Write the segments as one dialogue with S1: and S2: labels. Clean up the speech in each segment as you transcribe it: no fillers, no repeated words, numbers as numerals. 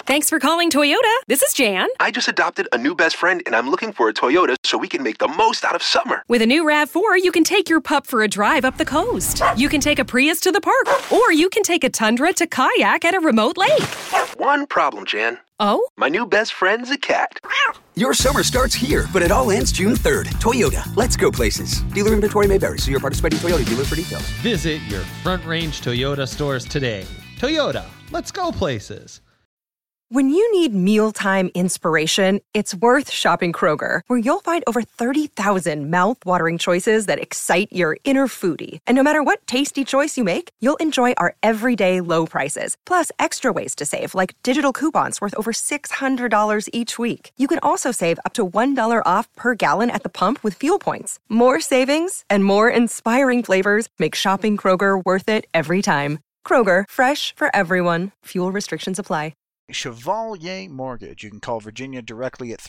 S1: Thanks for calling Toyota. This is Jan.
S2: I just adopted a new best friend, and I'm looking for a Toyota so we can make the most out of summer.
S1: With a new RAV4, you can take your pup for a drive up the coast. You can take a Prius to the park, or you can take a Tundra to kayak at a remote lake.
S2: One problem, Jan.
S1: Oh?
S2: My new best friend's a cat.
S3: Your summer starts here, but it all ends June 3rd. Toyota, let's go places. Dealer inventory may vary. See your participating Toyota dealer for details.
S4: Visit your Front Range Toyota stores today. Toyota, let's go places.
S5: When you need mealtime inspiration, it's worth shopping Kroger, where you'll find over 30,000 mouth-watering choices that excite your inner foodie. And no matter what tasty choice you make, you'll enjoy our everyday low prices, plus extra ways to save, like digital coupons worth over $600 each week. You can also save up to $1 off per gallon at the pump with fuel points. More savings and more inspiring flavors make shopping Kroger worth it every time. Kroger, fresh for everyone. Fuel restrictions apply.
S6: Chevalier Mortgage. You can call Virginia directly at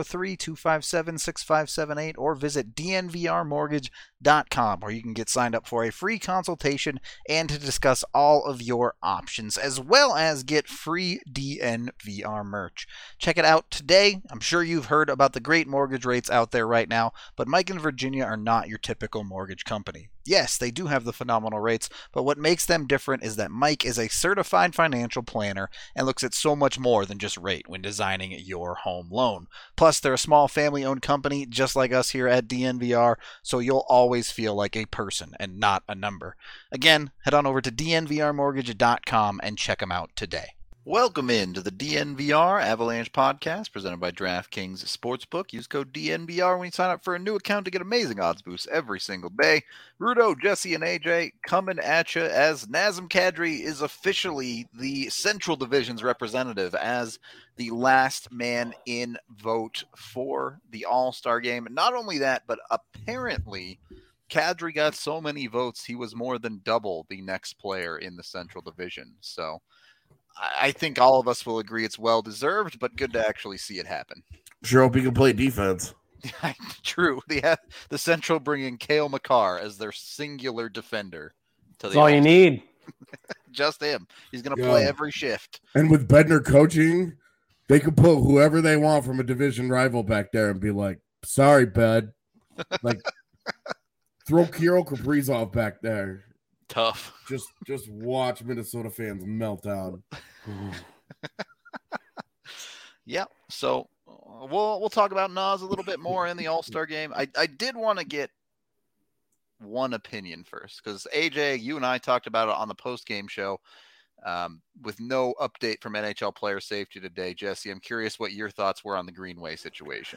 S6: 303-257-6578 or visit dnvrmortgage.com, where you can get signed up for a free consultation and to discuss all of your options, as well as get free DNVR merch. Check it out today. I'm sure you've heard about the great mortgage rates out there right now, but Mike and Virginia are not your typical mortgage company. Yes, they do have the phenomenal rates, but what makes them different is that Mike is a certified financial planner and looks at so much more than just rate when designing your home loan. Plus, they're a small family-owned company just like us here at DNVR, so you'll always feel like a person and not a number. Again, head on over to dnvrmortgage.com and check them out today.
S7: Welcome in to the DNVR Avalanche podcast presented by DraftKings Sportsbook. Use code DNVR when you sign up for a new account to get amazing odds boosts every single day. Rudo, Jesse, and AJ coming at you as Nazem Kadri is officially the Central Division's representative as the last man in vote for the All-Star game. And not only that, but apparently Kadri got so many votes, he was more than double the next player in the Central Division. So I think all of us will agree it's well-deserved, but good to actually see it happen.
S8: Sure hope he can play defense.
S7: True. The Central bringing Cale Makar as their singular defender.
S9: That's all you need.
S7: Just him. He's going to play every shift.
S8: And with Bednar coaching, they could put whoever they want from a division rival back there and be like, sorry, Bed. Like, throw Kirill Kaprizov back there.
S7: Tough.
S8: Just watch Minnesota fans melt down.
S7: Yeah. So we'll talk about Nas a little bit more in the All-Star game. I did want to get one opinion first because AJ, you and I talked about it on the post-game show with no update from NHL player safety today. Jesse, I'm curious what your thoughts were on the Greenway situation.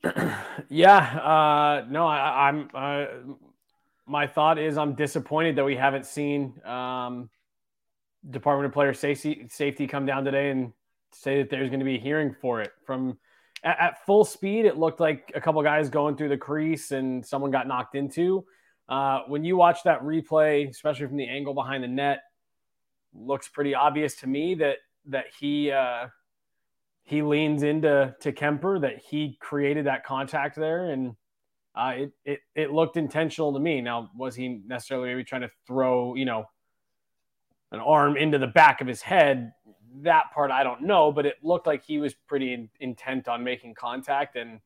S9: Yeah. No, I'm. My thought is I'm disappointed that we haven't seen Department of Player Safety come down today and say that there's going to be a hearing for it. From at full speed, it looked like a couple guys going through the crease and someone got knocked into. When you watch that replay, especially from the angle behind the net, looks pretty obvious to me that he leans into Kemper, that he created that contact there, and it looked intentional to me. Now, was he necessarily maybe trying to throw, an arm into the back of his head? That part I don't know, but it looked like he was pretty intent on making contact. And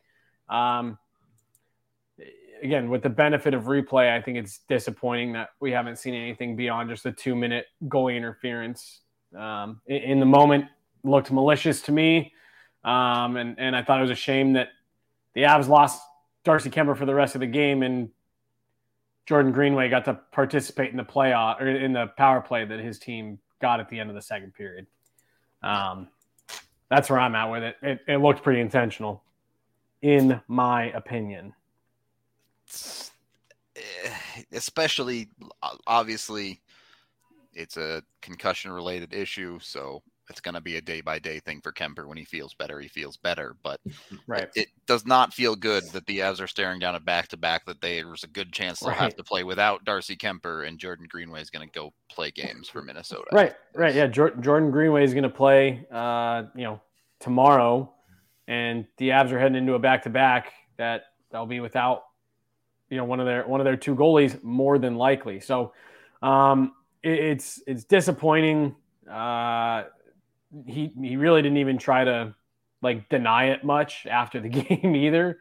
S9: again, with the benefit of replay, I think it's disappointing that we haven't seen anything beyond just a 2-minute goalie interference. In the moment, looked malicious to me, and I thought it was a shame that the Avs lost Darcy Kemper for the rest of the game, and Jordan Greenway got to participate in the playoff or in the power play that his team got at the end of the second period. That's where I'm at with it. It looked pretty intentional, in my opinion.
S7: Especially, obviously, it's a concussion-related issue, so it's going to be a day-by-day thing for Kemper. When he feels better, he feels better. But
S9: right.
S7: It does not feel good that the Avs are staring down a back-to-back, that there's a good chance they'll have to play without Darcy Kemper, and Jordan Greenway is going to go play games for Minnesota.
S9: Right. Yeah, Jordan Greenway is going to play, tomorrow, and the Avs are heading into a back-to-back they'll be without, one of their two goalies more than likely. So it's disappointing. he really didn't even try to like deny it much after the game either.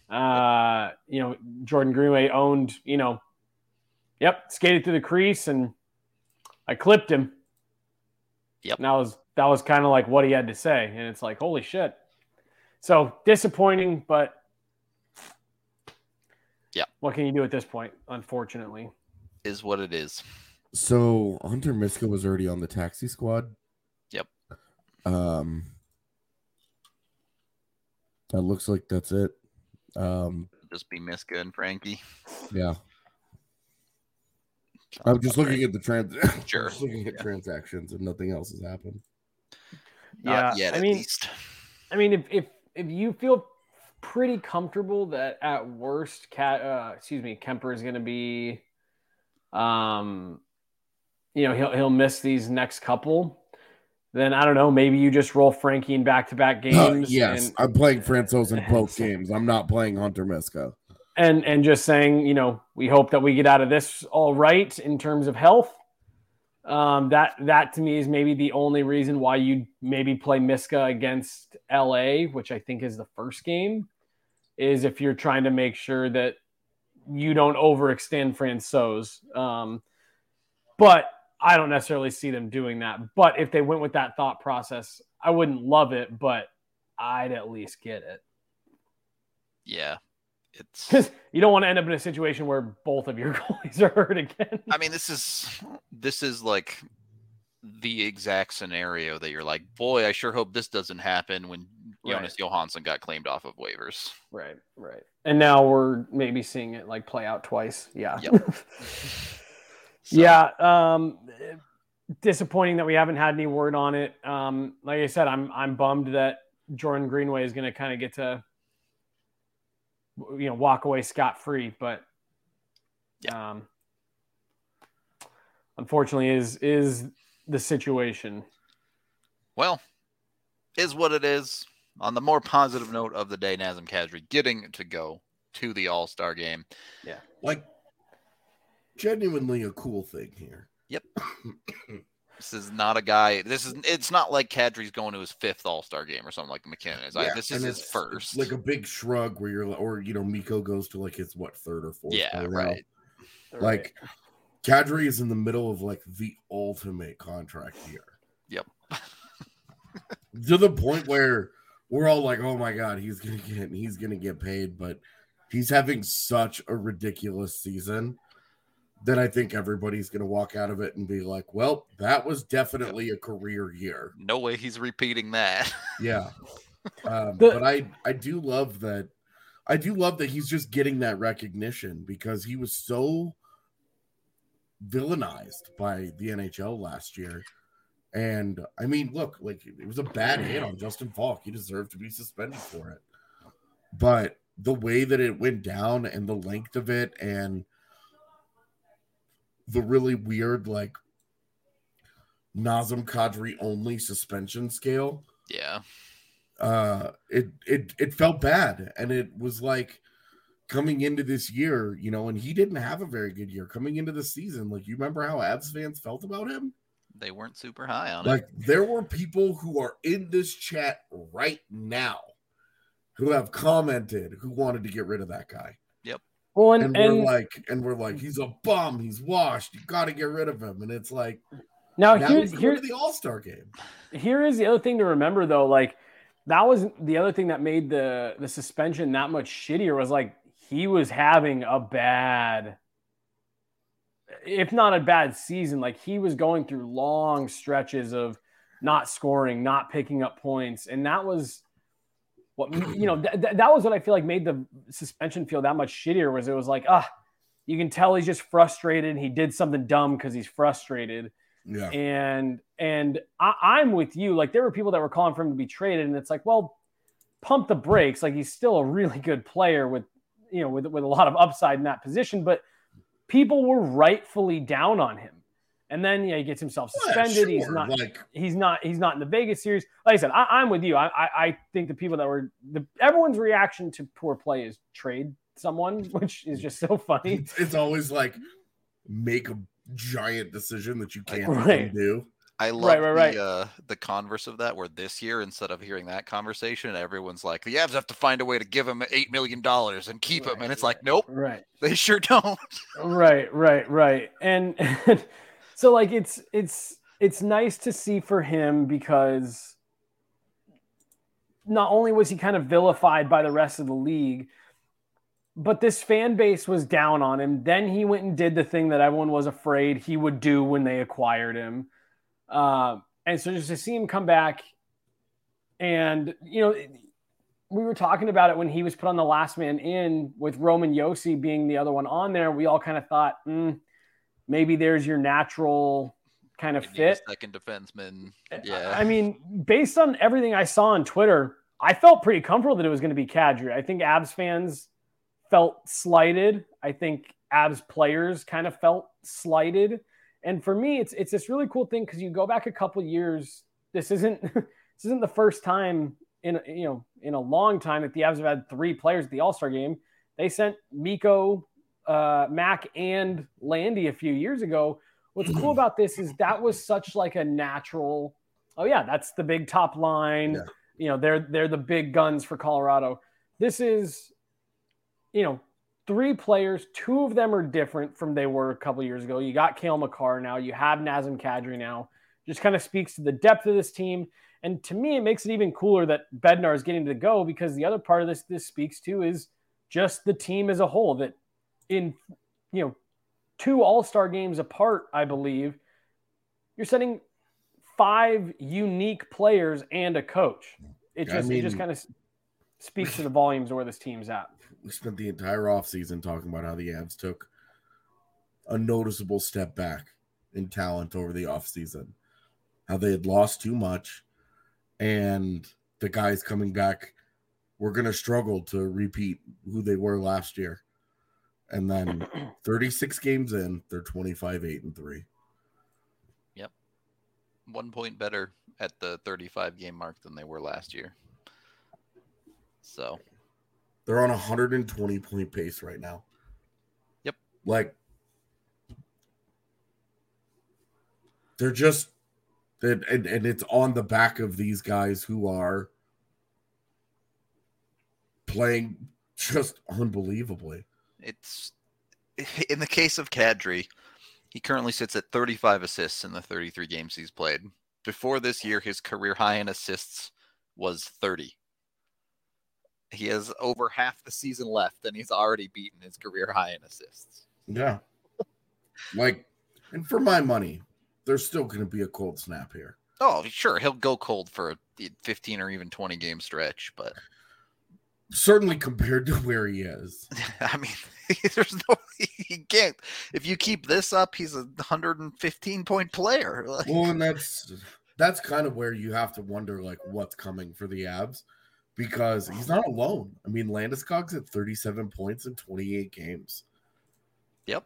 S9: Jordan Greenway owned, skated through the crease and I clipped him.
S7: Yep.
S9: And that was kind of like what he had to say. And it's like, holy shit. So disappointing, but
S7: yeah,
S9: what can you do at this point? Unfortunately,
S7: is what it is.
S8: So Hunter Miska was already on the taxi squad.
S7: Yep.
S8: That looks like that's it.
S7: Just be Miska and Frankie.
S8: Yeah. I'm just looking at the
S7: Sure.
S8: looking at transactions and nothing else has happened.
S7: Not yet, at least.
S9: I mean, if you feel pretty comfortable that at worst, Kemper is going to be, he'll miss these next couple. Then I don't know. Maybe you just roll Frankie in back-to-back games.
S8: Yes, I'm playing Francouz in both games. I'm not playing Hunter Miska.
S9: And just saying, we hope that we get out of this all right in terms of health. That to me is maybe the only reason why you maybe play Miska against LA, which I think is the first game, is if you're trying to make sure that you don't overextend Francouz. But I don't necessarily see them doing that. But if they went with that thought process, I wouldn't love it, but I'd at least get it.
S7: Yeah.
S9: Because you don't want to end up in a situation where both of your goalies are hurt again.
S7: I mean, this is like the exact scenario that you're like, boy, I sure hope this doesn't happen when Jonas Johansson got claimed off of waivers.
S9: Right. And now we're maybe seeing it like play out twice. Yeah.
S7: Yep.
S9: Yeah. Disappointing that we haven't had any word on it. Like I said, I'm bummed that Jordan Greenway is going to kind of get to, walk away scot-free, but unfortunately is the situation.
S7: Well, is what it is. On the more positive note of the day, Nazem Kadri getting to go to the All-Star game.
S9: Yeah.
S8: Like, genuinely a cool thing here.
S7: Yep. This is not a guy. It's not like Kadri's going to his fifth All-Star game or something like McKinnon is.
S8: Yeah,
S7: this is his first.
S8: It's like a big shrug where Mikko goes to like his third or fourth.
S7: Yeah, right.
S8: Like Kadri is in the middle of like the ultimate contract year.
S7: Yep.
S8: To the point where we're all like, oh my God, he's gonna get paid, but he's having such a ridiculous season that I think everybody's going to walk out of it and be like, well, that was definitely a career year.
S7: No way he's repeating that.
S8: Yeah. But I do love that. I do love that he's just getting that recognition because he was so villainized by the NHL last year. And I mean, look, like it was a bad hit on Justin Falk. He deserved to be suspended for it. But the way that it went down and the length of it and the really weird, like, Nazem Kadri only suspension scale.
S7: Yeah.
S8: It felt bad. And it was like coming into this year, and he didn't have a very good year coming into the season. Like, you remember how Avs fans felt about him?
S7: They weren't super high on it.
S8: Like, there were people who are in this chat right now who have commented who wanted to get rid of that guy.
S7: Yep.
S9: Well,
S8: and we're like, he's a bum. He's washed. You got to get rid of him. And it's like,
S9: now
S8: here's the All-Star game.
S9: Here is the other thing to remember, though. Like, that was the other thing that made the suspension that much shittier was like he was having a bad, if not a bad season. Like, he was going through long stretches of not scoring, not picking up points, and that was what that was what I feel like made the suspension feel that much shittier. Was it was like, you can tell he's just frustrated. He did something dumb because he's frustrated.
S8: Yeah.
S9: And I'm with you. Like, there were people that were calling for him to be traded, and it's like, well, pump the brakes. Like, he's still a really good player with a lot of upside in that position, but people were rightfully down on him. And then he gets himself suspended.
S8: Yeah, sure.
S9: He's not in the Vegas series. Like I said, I'm with you. I think the people that were everyone's reaction to poor play is trade someone, which is just so funny.
S8: It's always like make a giant decision that you can't
S9: right.
S8: do.
S7: I love
S9: Right.
S7: The converse of that, where this year, instead of hearing that conversation, everyone's like, the Avs have to find a way to give him $8 million and keep him. And it's like, nope,
S9: Right.
S7: they sure don't.
S9: Right. And so like it's nice to see for him, because not only was he kind of vilified by the rest of the league, but this fan base was down on him. Then he went and did the thing that everyone was afraid he would do when they acquired him. And so just to see him come back, and, you know, we were talking about it when he was put on the last man in, with Roman Josi being the other one on there. We all kind of thought, maybe there's your natural kind of fit.
S7: Second defenseman. Yeah.
S9: I mean, based on everything I saw on Twitter, I felt pretty comfortable that it was going to be Kadri. I think Avs fans felt slighted. I think Avs players kind of felt slighted. And for me, it's this really cool thing, because you go back a couple years. This isn't the first time in a long time that the Avs have had 3 players at the All-Star game. They sent Mikko, Mac, and Landy a few years ago. What's cool about this is that was such like a natural. Oh yeah, that's the big top line. Yeah. You know, they're the big guns for Colorado. This is, 3 players. 2 of them are different from they were a couple years ago. You got Cale Makar now. You have Nazem Kadri now. Just kind of speaks to the depth of this team. And to me, it makes it even cooler that Bednar is getting to go, because the other part of this speaks to is just the team as a whole, that in, 2 All-Star games apart, I believe, you're setting 5 unique players and a coach. It just kind of speaks to the volumes of where this team's at.
S8: We spent the entire offseason talking about how the Avs took a noticeable step back in talent over the offseason, how they had lost too much, and the guys coming back were going to struggle to repeat who they were last year. And then 36 games in, they're 25-8-3.
S7: Yep. 1 point better at the 35 game mark than they were last year. So
S8: they're on a 120 point pace right now.
S7: Yep.
S8: Like, they're just, and it's on the back of these guys who are playing just unbelievably.
S7: It's, in the case of Kadri, he currently sits at 35 assists in the 33 games he's played. Before this year, his career high in assists was 30. He has over half the season left, and he's already beaten his career high in assists.
S8: Yeah. Like, and for my money, there's still going to be a cold snap here.
S7: Oh, sure. He'll go cold for a 15 or even 20 game stretch, but
S8: certainly compared to where he is.
S7: I mean, there's no, he can't. If you keep this up, he's a 115 point player. Like,
S8: well, and that's kind of where you have to wonder, like, what's coming for the Avs, because he's not alone. I mean, Landeskog's at 37 points in 28 games.
S7: Yep.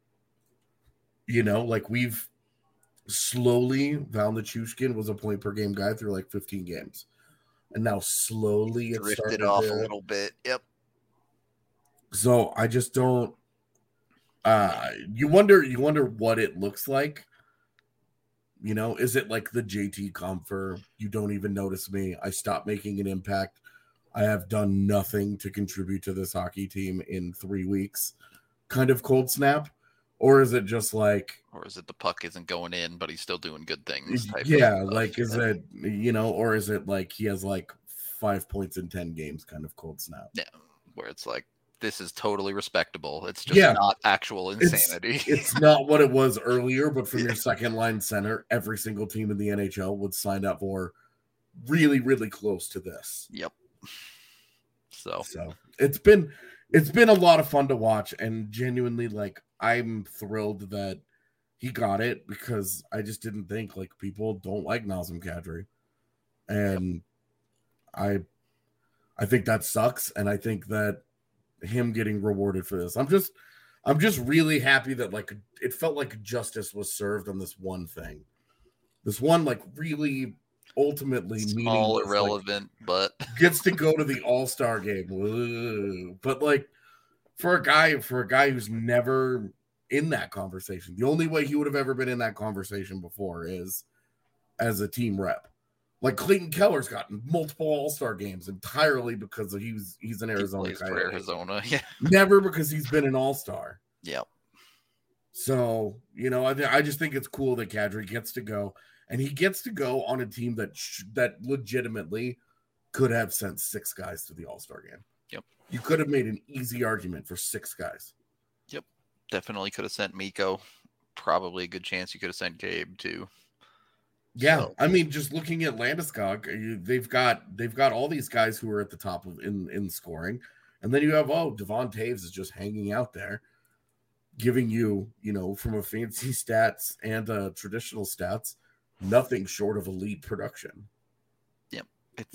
S8: Like, we've slowly, Val Nichushkin was a point per game guy through like 15 games. And now slowly it's
S7: drifted off a little bit. Yep.
S8: So I just don't. You wonder what it looks like. Is it like the JT Compher? You don't even notice me. I stopped making an impact. I have done nothing to contribute to this hockey team in 3 weeks. Kind of cold snap, or is it just like?
S7: Or is it the puck isn't going in, but he's still doing good things?
S8: Yeah, like is it or is it like he has like 5 points in 10 games, kind of cold snap?
S7: Yeah, where it's like, this is totally respectable. It's just not actual insanity.
S8: It's not what it was earlier, but from your second line center, every single team in the NHL would sign up for really, really close to this.
S7: Yep. So
S8: it's been a lot of fun to watch, and genuinely, like, I'm thrilled that he got it, because I just didn't think, like, people don't like Nazem Kadri. And I think that sucks, and I think that him getting rewarded for this, I'm just really happy that, like, it felt like justice was served on this one thing. This one, like, really ultimately
S7: small, irrelevant, like, but
S8: gets to go to the All-Star game. Whoa. But, like, for a guy who's never in that conversation, the only way he would have ever been in that conversation before is as a team rep. Like Clayton Keller's gotten multiple All-Star games entirely because he's an Arizona
S7: He plays
S8: guy.
S7: for Arizona, yeah.
S8: Never because he's been an All-Star.
S7: Yep.
S8: So, I just think it's cool that Kadri gets to go, and he gets to go on a team that legitimately could have sent 6 guys to the All-Star game.
S7: Yep.
S8: You could have made an easy argument for 6 guys.
S7: Yep. Definitely could have sent Mikko. Probably a good chance you could have sent Gabe too.
S8: Yeah,
S7: So.
S8: I mean, just looking at Landeskog, they've got all these guys who are at the top of in scoring, and then you have Devon Toews is just hanging out there, giving you from a fancy stats and traditional stats, nothing short of elite production.
S7: Yep,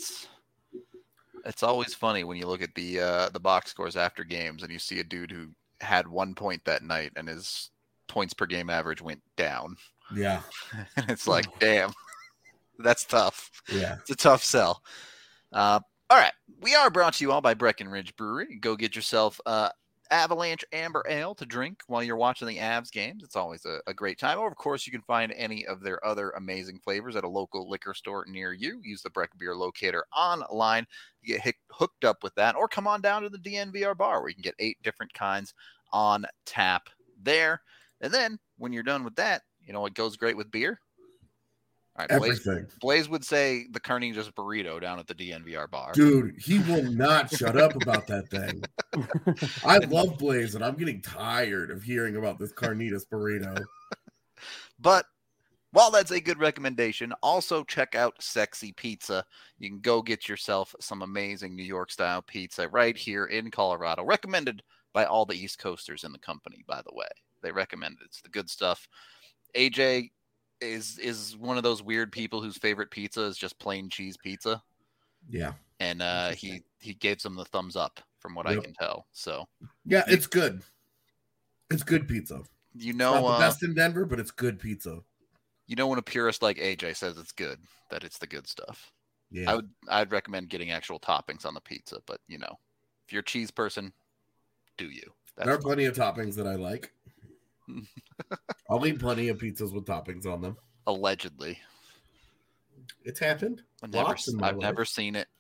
S7: it's always funny when you look at the box scores after games and you see a dude who had 1 point that night and his points per game average went down.
S8: Yeah.
S7: And it's like, damn, that's tough.
S8: Yeah.
S7: It's a tough sell. All right. We are brought to you all by Breckenridge Brewery. Go get yourself Avalanche Amber Ale to drink while you're watching the Avs games. It's always a great time. Or, of course, you can find any of their other amazing flavors at a local liquor store near you. Use the Breck Beer Locator online. You get hooked up with that. Or come on down to the DNVR bar where you can get 8 different kinds on tap there. And then when you're done with that, you know what goes great with beer? All right,
S8: everything.
S7: Blaze would say the Carnitas burrito down at the DNVR bar.
S8: Dude, he will not shut up about that thing. I love Blaze, and I'm getting tired of hearing about this Carnitas burrito.
S7: But while that's a good recommendation, also check out Sexy Pizza. You can go get yourself some amazing New York-style pizza right here in Colorado. Recommended by all the East Coasters in the company, by the way. They recommend it. It's the good stuff. AJ is one of those weird people whose favorite pizza is just plain cheese pizza.
S8: Yeah.
S7: And he gave them the thumbs up from what I can tell. So
S8: yeah, it's good. It's good pizza.
S7: You know,
S8: it's not the best in Denver, but it's good pizza.
S7: You know, when a purist like AJ says it's good, that it's the good stuff.
S8: Yeah.
S7: I'd recommend getting actual toppings on the pizza, but you know, if you're a cheese person, do you?
S8: There are plenty of toppings that I like. I'll eat plenty of pizzas with toppings on them.
S7: Allegedly.
S8: It's happened.
S7: I've never seen it.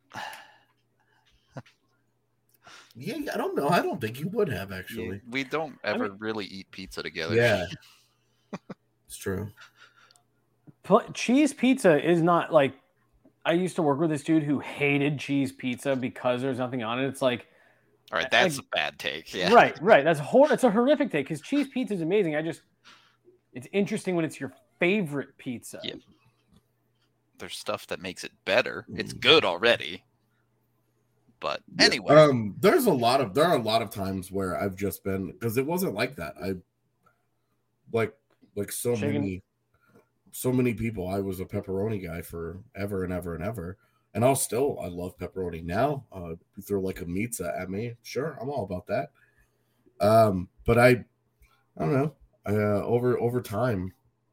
S8: Yeah, I don't know. I don't think you would have, actually.
S7: We don't ever really eat pizza together.
S8: Yeah. It's true.
S9: Cheese pizza is not like, I used to work with this dude who hated cheese pizza because there's nothing on it. It's like,
S7: all right, that's a bad take. Yeah.
S9: Right. It's a horrific take because cheese pizza is amazing. It's interesting when it's your favorite pizza.
S7: Yeah. There's stuff that makes it better. It's good already. But anyway.
S8: There are a lot of times where I've just been, because it wasn't like that. I like so many people. I was a pepperoni guy for ever and ever and ever. And I love pepperoni now. You throw like a pizza at me, sure, I'm all about that. But I don't know. Over time,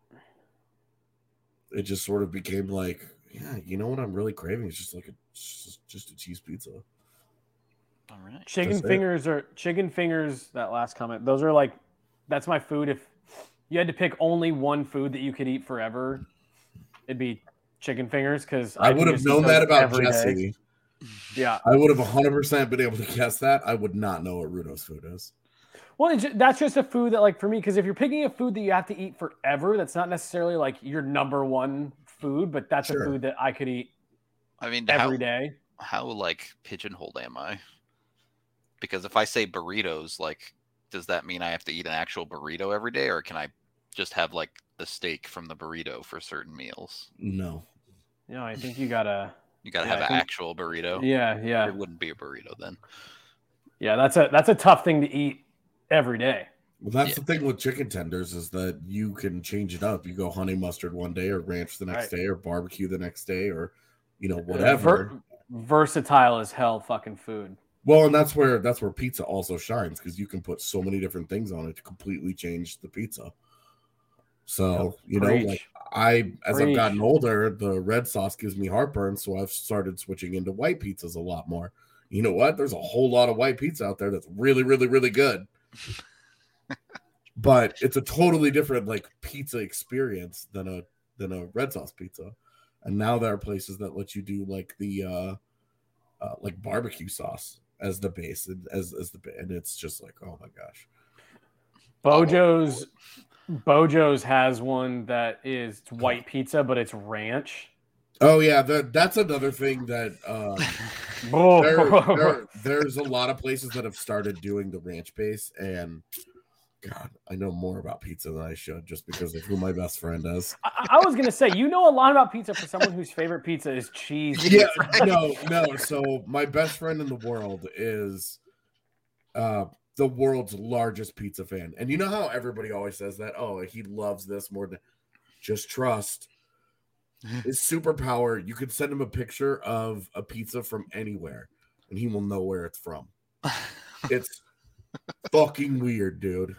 S8: it just sort of became like, yeah, you know what I'm really craving is just like just a cheese pizza.
S7: All right.
S9: Chicken fingers. That last comment. Those are like, that's my food. If you had to pick only one food that you could eat forever, it'd be chicken fingers, because
S8: I would have known that about Jesse.
S9: Yeah,
S8: I would have 100% been able to guess that. I would not know what Rudo's food is.
S9: Well, that's just a food that, like, for me, because if you're picking a food that you have to eat forever, that's not necessarily like your number one food, but that's a food that I could eat.
S7: I mean,
S9: every day.
S7: How like pigeonholed am I? Because if I say burritos, like, does that mean I have to eat an actual burrito every day, or can I just have like the steak from the burrito for certain meals?
S8: No.
S9: No, I think you gotta
S7: have an actual burrito.
S9: Yeah.
S7: It wouldn't be a burrito then.
S9: Yeah, that's a tough thing to eat every day.
S8: Well, that's the thing with chicken tenders, is that you can change it up. You go honey mustard one day, or ranch the next day, or barbecue the next day, or whatever.
S9: Versatile as hell fucking food.
S8: Well, and that's where pizza also shines, because you can put so many different things on it to completely change the pizza. So, as I've gotten older, the red sauce gives me heartburn, so I've started switching into white pizzas a lot more. You know what? There's a whole lot of white pizza out there that's really, really, really good. But it's a totally different, like, pizza experience than a than a red sauce pizza. And now there are places that let you do like the like barbecue sauce as the base, and it's just like, oh my gosh.
S9: Bojo's has one that is white pizza, but it's ranch.
S8: Oh yeah, that's another thing that there's a lot of places that have started doing the ranch base, and God, I know more about pizza than I should just because of who my best friend is.
S9: I was gonna say, you know a lot about pizza for someone whose favorite pizza is cheese.
S8: Yeah, no. So my best friend in the world is the world's largest pizza fan, and you know how everybody always says that? Oh, he loves this more than. Just trust. His superpower, you could send him a picture of a pizza from anywhere and he will know where it's from. It's fucking weird, dude.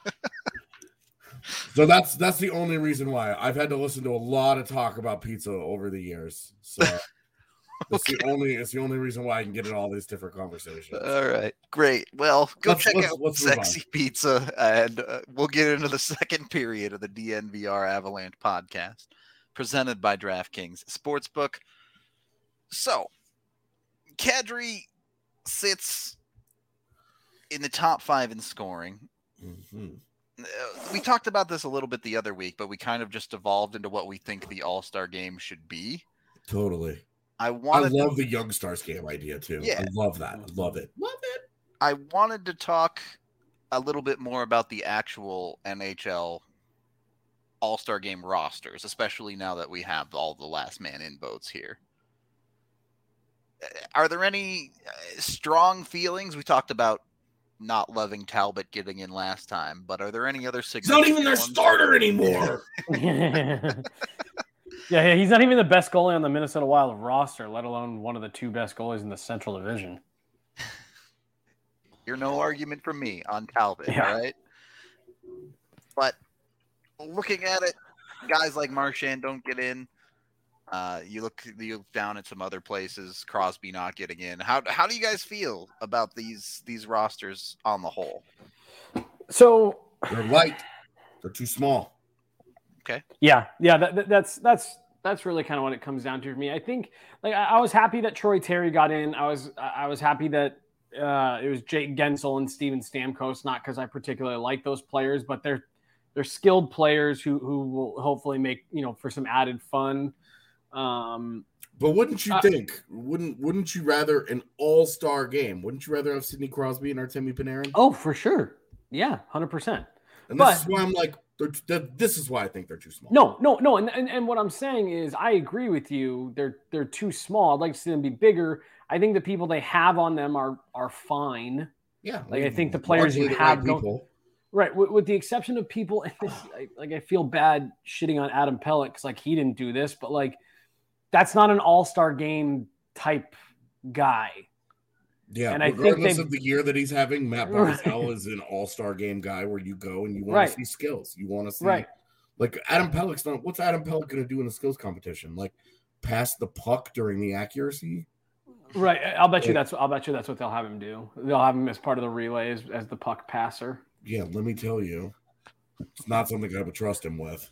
S8: So that's the only reason why. I've had to listen to a lot of talk about pizza over the years. So it's the only reason why I can get in all these different conversations.
S7: All right, great. Well, check out Sexy Pizza, and we'll get into the second period of the DNVR Avalanche podcast, presented by DraftKings Sportsbook. So, Kadri sits in the top 5 in scoring.
S8: Mm-hmm.
S7: We talked about this a little bit the other week, but we kind of just evolved into what we think the All-Star game should be.
S8: Totally. I love the Young Stars game idea, too. Yeah. I love that. I love it. Love it.
S7: I wanted to talk a little bit more about the actual NHL All-Star game rosters, especially now that we have all the last man in votes here. Are there any strong feelings? We talked about not loving Talbot getting in last time, but are there any other significant?
S8: He's not even their starter anymore.
S9: Yeah, he's not even the best goalie on the Minnesota Wild roster, let alone one of the 2 best goalies in the Central Division.
S7: You're no argument from me on Talbot, right? But looking at it, guys like Marchand don't get in. You look down at some other places, Crosby not getting in. How do you guys feel about these rosters on the whole?
S9: So
S8: they're light. They're too small.
S7: Okay.
S9: Yeah. That's really kind of what it comes down to for me. I think I was happy that Troy Terry got in. I was happy that it was Jake Gensel and Steven Stamkos, not because I particularly like those players, but they're skilled players who will hopefully make, for some added fun.
S8: But wouldn't you think? Wouldn't you rather an all-star game? Wouldn't you rather have Sidney Crosby and Artemi Panarin?
S9: Oh, for sure. Yeah, 100%.
S8: And this is why I'm like, this is why I think they're too small.
S9: No. And what I'm saying is, I agree with you. They're too small. I'd like to see them be bigger. I think the people they have on them are fine.
S8: Yeah,
S9: I think the players you have right, with the exception of people. I feel bad shitting on Adam Pelech because he didn't do this, but that's not an all-star game type guy.
S8: Yeah, and regardless of the year that he's having, Matt Barzal is an all-star game guy where you go and you want to see skills. You want to see Adam Pelech's not. What's Adam Pelech going to do in the skills competition? Pass the puck during the accuracy?
S9: Right. I'll bet you that's what they'll have him do. They'll have him as part of the relay as the puck passer.
S8: Yeah, let me tell you, it's not something I would trust him with.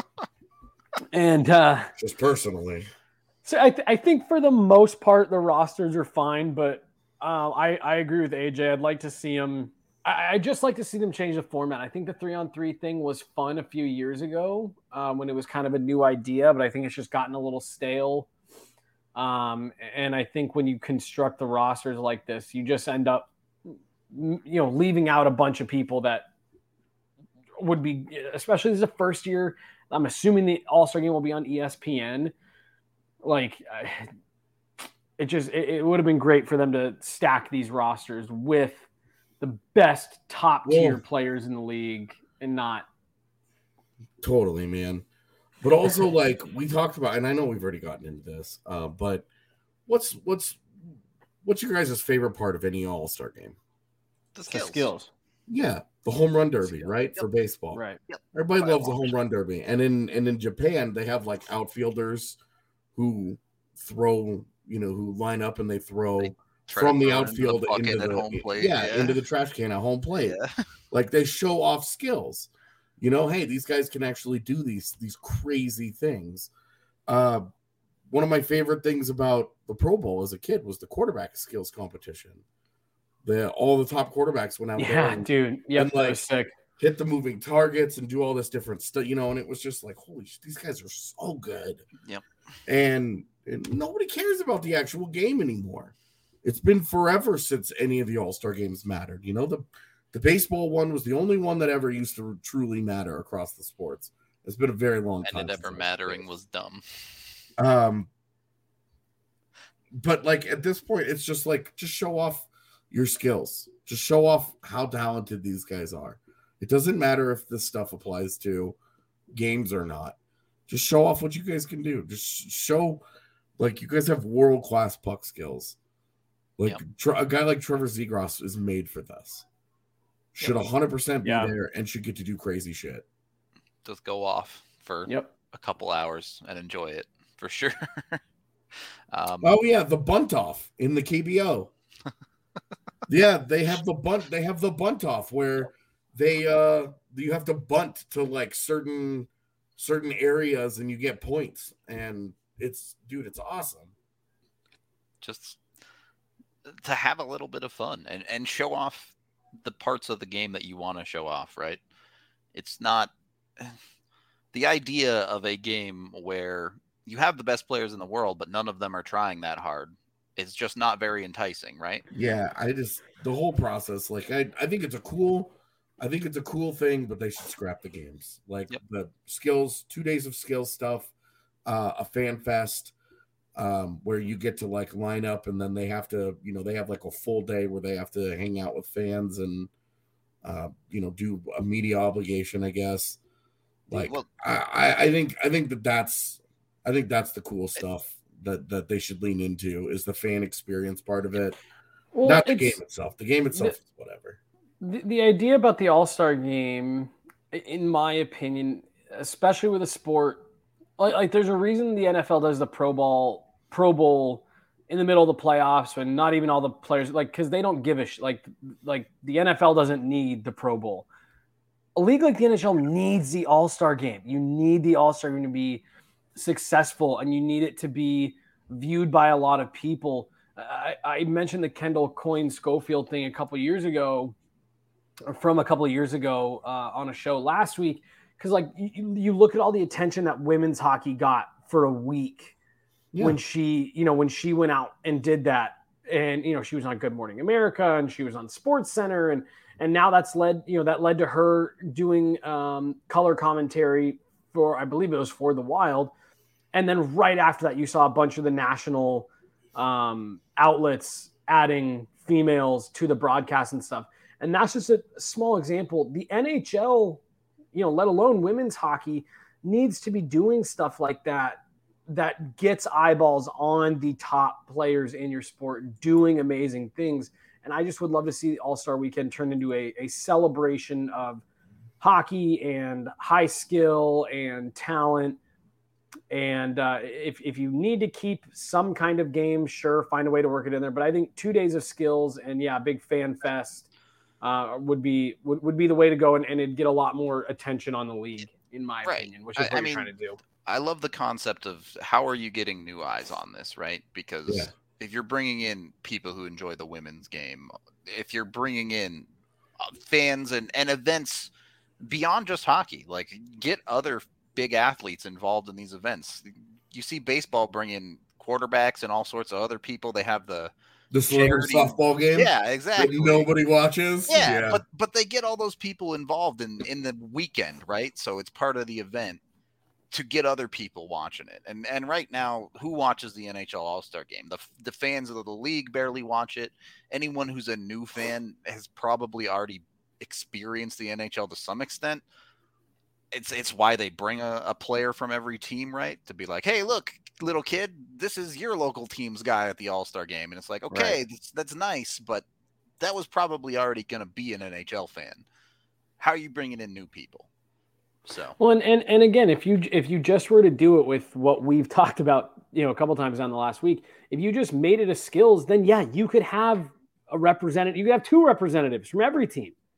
S9: And
S8: just personally.
S9: So I think for the most part the rosters are fine, but I agree with AJ. I'd like to see them. I just like to see them change the format. I think the 3-on-3 thing was fun a few years ago when it was kind of a new idea, but I think it's just gotten a little stale. And I think when you construct the rosters like this, you just end up, leaving out a bunch of people that would be, especially as a first year. I'm assuming the All-Star game will be on ESPN. It would have been great for them to stack these rosters with the best top tier players in the league and not.
S8: Totally, man. But also, we talked about, and I know we've already gotten into this, but what's your guys' favorite part of any All-Star game?
S7: The skills.
S8: Yeah, the home run derby, right? For baseball.
S9: Right.
S7: Yep.
S8: Everybody loves the home run derby. And in Japan, they have outfielders who throw, who line up and they throw from the outfield into the home plate. Yeah, into the trash can at home plate. Yeah. They show off skills. You know, hey, these guys can actually do these crazy things. One of my favorite things about the Pro Bowl as a kid was the quarterback skills competition. All the top quarterbacks went out there.
S9: Yeah, dude. Yep,
S8: and
S9: that was sick.
S8: Hit the moving targets and do all this different stuff, you know, and it was just like, holy shit, these guys are so good.
S7: Yep.
S8: And nobody cares about the actual game anymore. It's been forever since any of the All-Star games mattered. You know, the baseball one was the only one that ever used to truly matter across the sports. It's been a very long time.
S7: And it ever mattering was dumb.
S8: But like at this point, it's just like, just show off your skills. Just show off how talented these guys are. It doesn't matter if this stuff applies to games or not. Just show off what you guys can do. Just show, like, you guys have world-class puck skills. Like, a guy like Trevor Zegras is made for this. Should 100% be there and should get to do crazy shit.
S7: Just go off for a couple hours and enjoy it, for sure.
S8: The bunt off in the KBO. Yeah, they have the bunt. They have the bunt off where you have to bunt to like certain areas and you get points, and it's awesome.
S7: Just to have a little bit of fun and show off the parts of the game that you want to show off, right? It's not the idea of a game where you have the best players in the world, but none of them are trying that hard. It's just not very enticing, right?
S8: Yeah, the whole process, like I think it's a cool thing, but they should scrap the games. Like the skills, 2 days of skills stuff, a fan fest, where you get to like line up and then they have to, they have like a full day where they have to hang out with fans and, do a media obligation, I guess. Like, I think that's the cool stuff that they should lean into is the fan experience part of it. Well, not the game itself. The game itself is whatever.
S9: The idea about the All-Star game, in my opinion, especially with a sport, like there's a reason the NFL does the Pro Bowl in the middle of the playoffs when not even all the players, like, because they don't give a shit. Like the NFL doesn't need the Pro Bowl. A league like the NHL needs the All-Star game. You need the All-Star game to be successful, and you need it to be viewed by a lot of people. I mentioned the Kendall Coyne Schofield thing from a couple of years ago on a show last week, because like you look at all the attention that women's hockey got for a week when she went out and did that, and she was on Good Morning America and she was on Sports Center, and now that led to her doing color commentary for, I believe it was for the Wild. And then right after that, you saw a bunch of the national outlets adding females to the broadcast and stuff. And that's just a small example. The NHL, let alone women's hockey, needs to be doing stuff like that gets eyeballs on the top players in your sport doing amazing things. And I just would love to see All-Star Weekend turn into a celebration of hockey and high skill and talent. And if you need to keep some kind of game, sure, find a way to work it in there. But I think 2 days of skills and a big fan fest would be the way to go, and it'd get a lot more attention on the league, in my opinion, which is what you're trying to do.
S7: I love the concept of how are you getting new eyes on this, right? Because if you're bringing in people who enjoy the women's game, if you're bringing in fans and events beyond just hockey, like get other big athletes involved in these events. You see baseball bring in quarterbacks and all sorts of other people. They have the
S8: celebrity softball game.
S7: Yeah, exactly.
S8: Nobody watches.
S7: Yeah. But they get all those people involved in the weekend, right? So it's part of the event to get other people watching it. And right now, who watches the NHL All-Star game? The fans of the league barely watch it. Anyone who's a new fan has probably already experienced the NHL to some extent. It's why they bring a player from every team, right? To be like, hey, look, little kid, this is your local team's guy at the All-Star game. And it's like, okay, that's nice, but that was probably already going to be an NHL fan. How are you bringing in new people? So
S9: well, and again, if you just were to do it with what we've talked about, a couple times on the last week, if you just made it a skills, then you could have a representative. You could have two representatives from every team.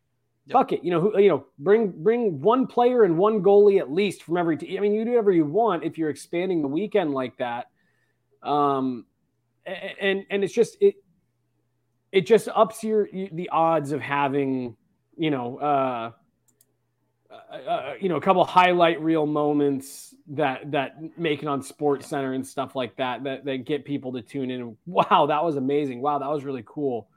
S9: Fuck it. Bring one player and one goalie at least from every team. I mean, you do whatever you want if you're expanding the weekend like that. And it's just, it just ups the odds of having, a couple highlight reel moments that make it on Sports Center and stuff like that get people to tune in. Wow, that was amazing. Wow, that was really cool.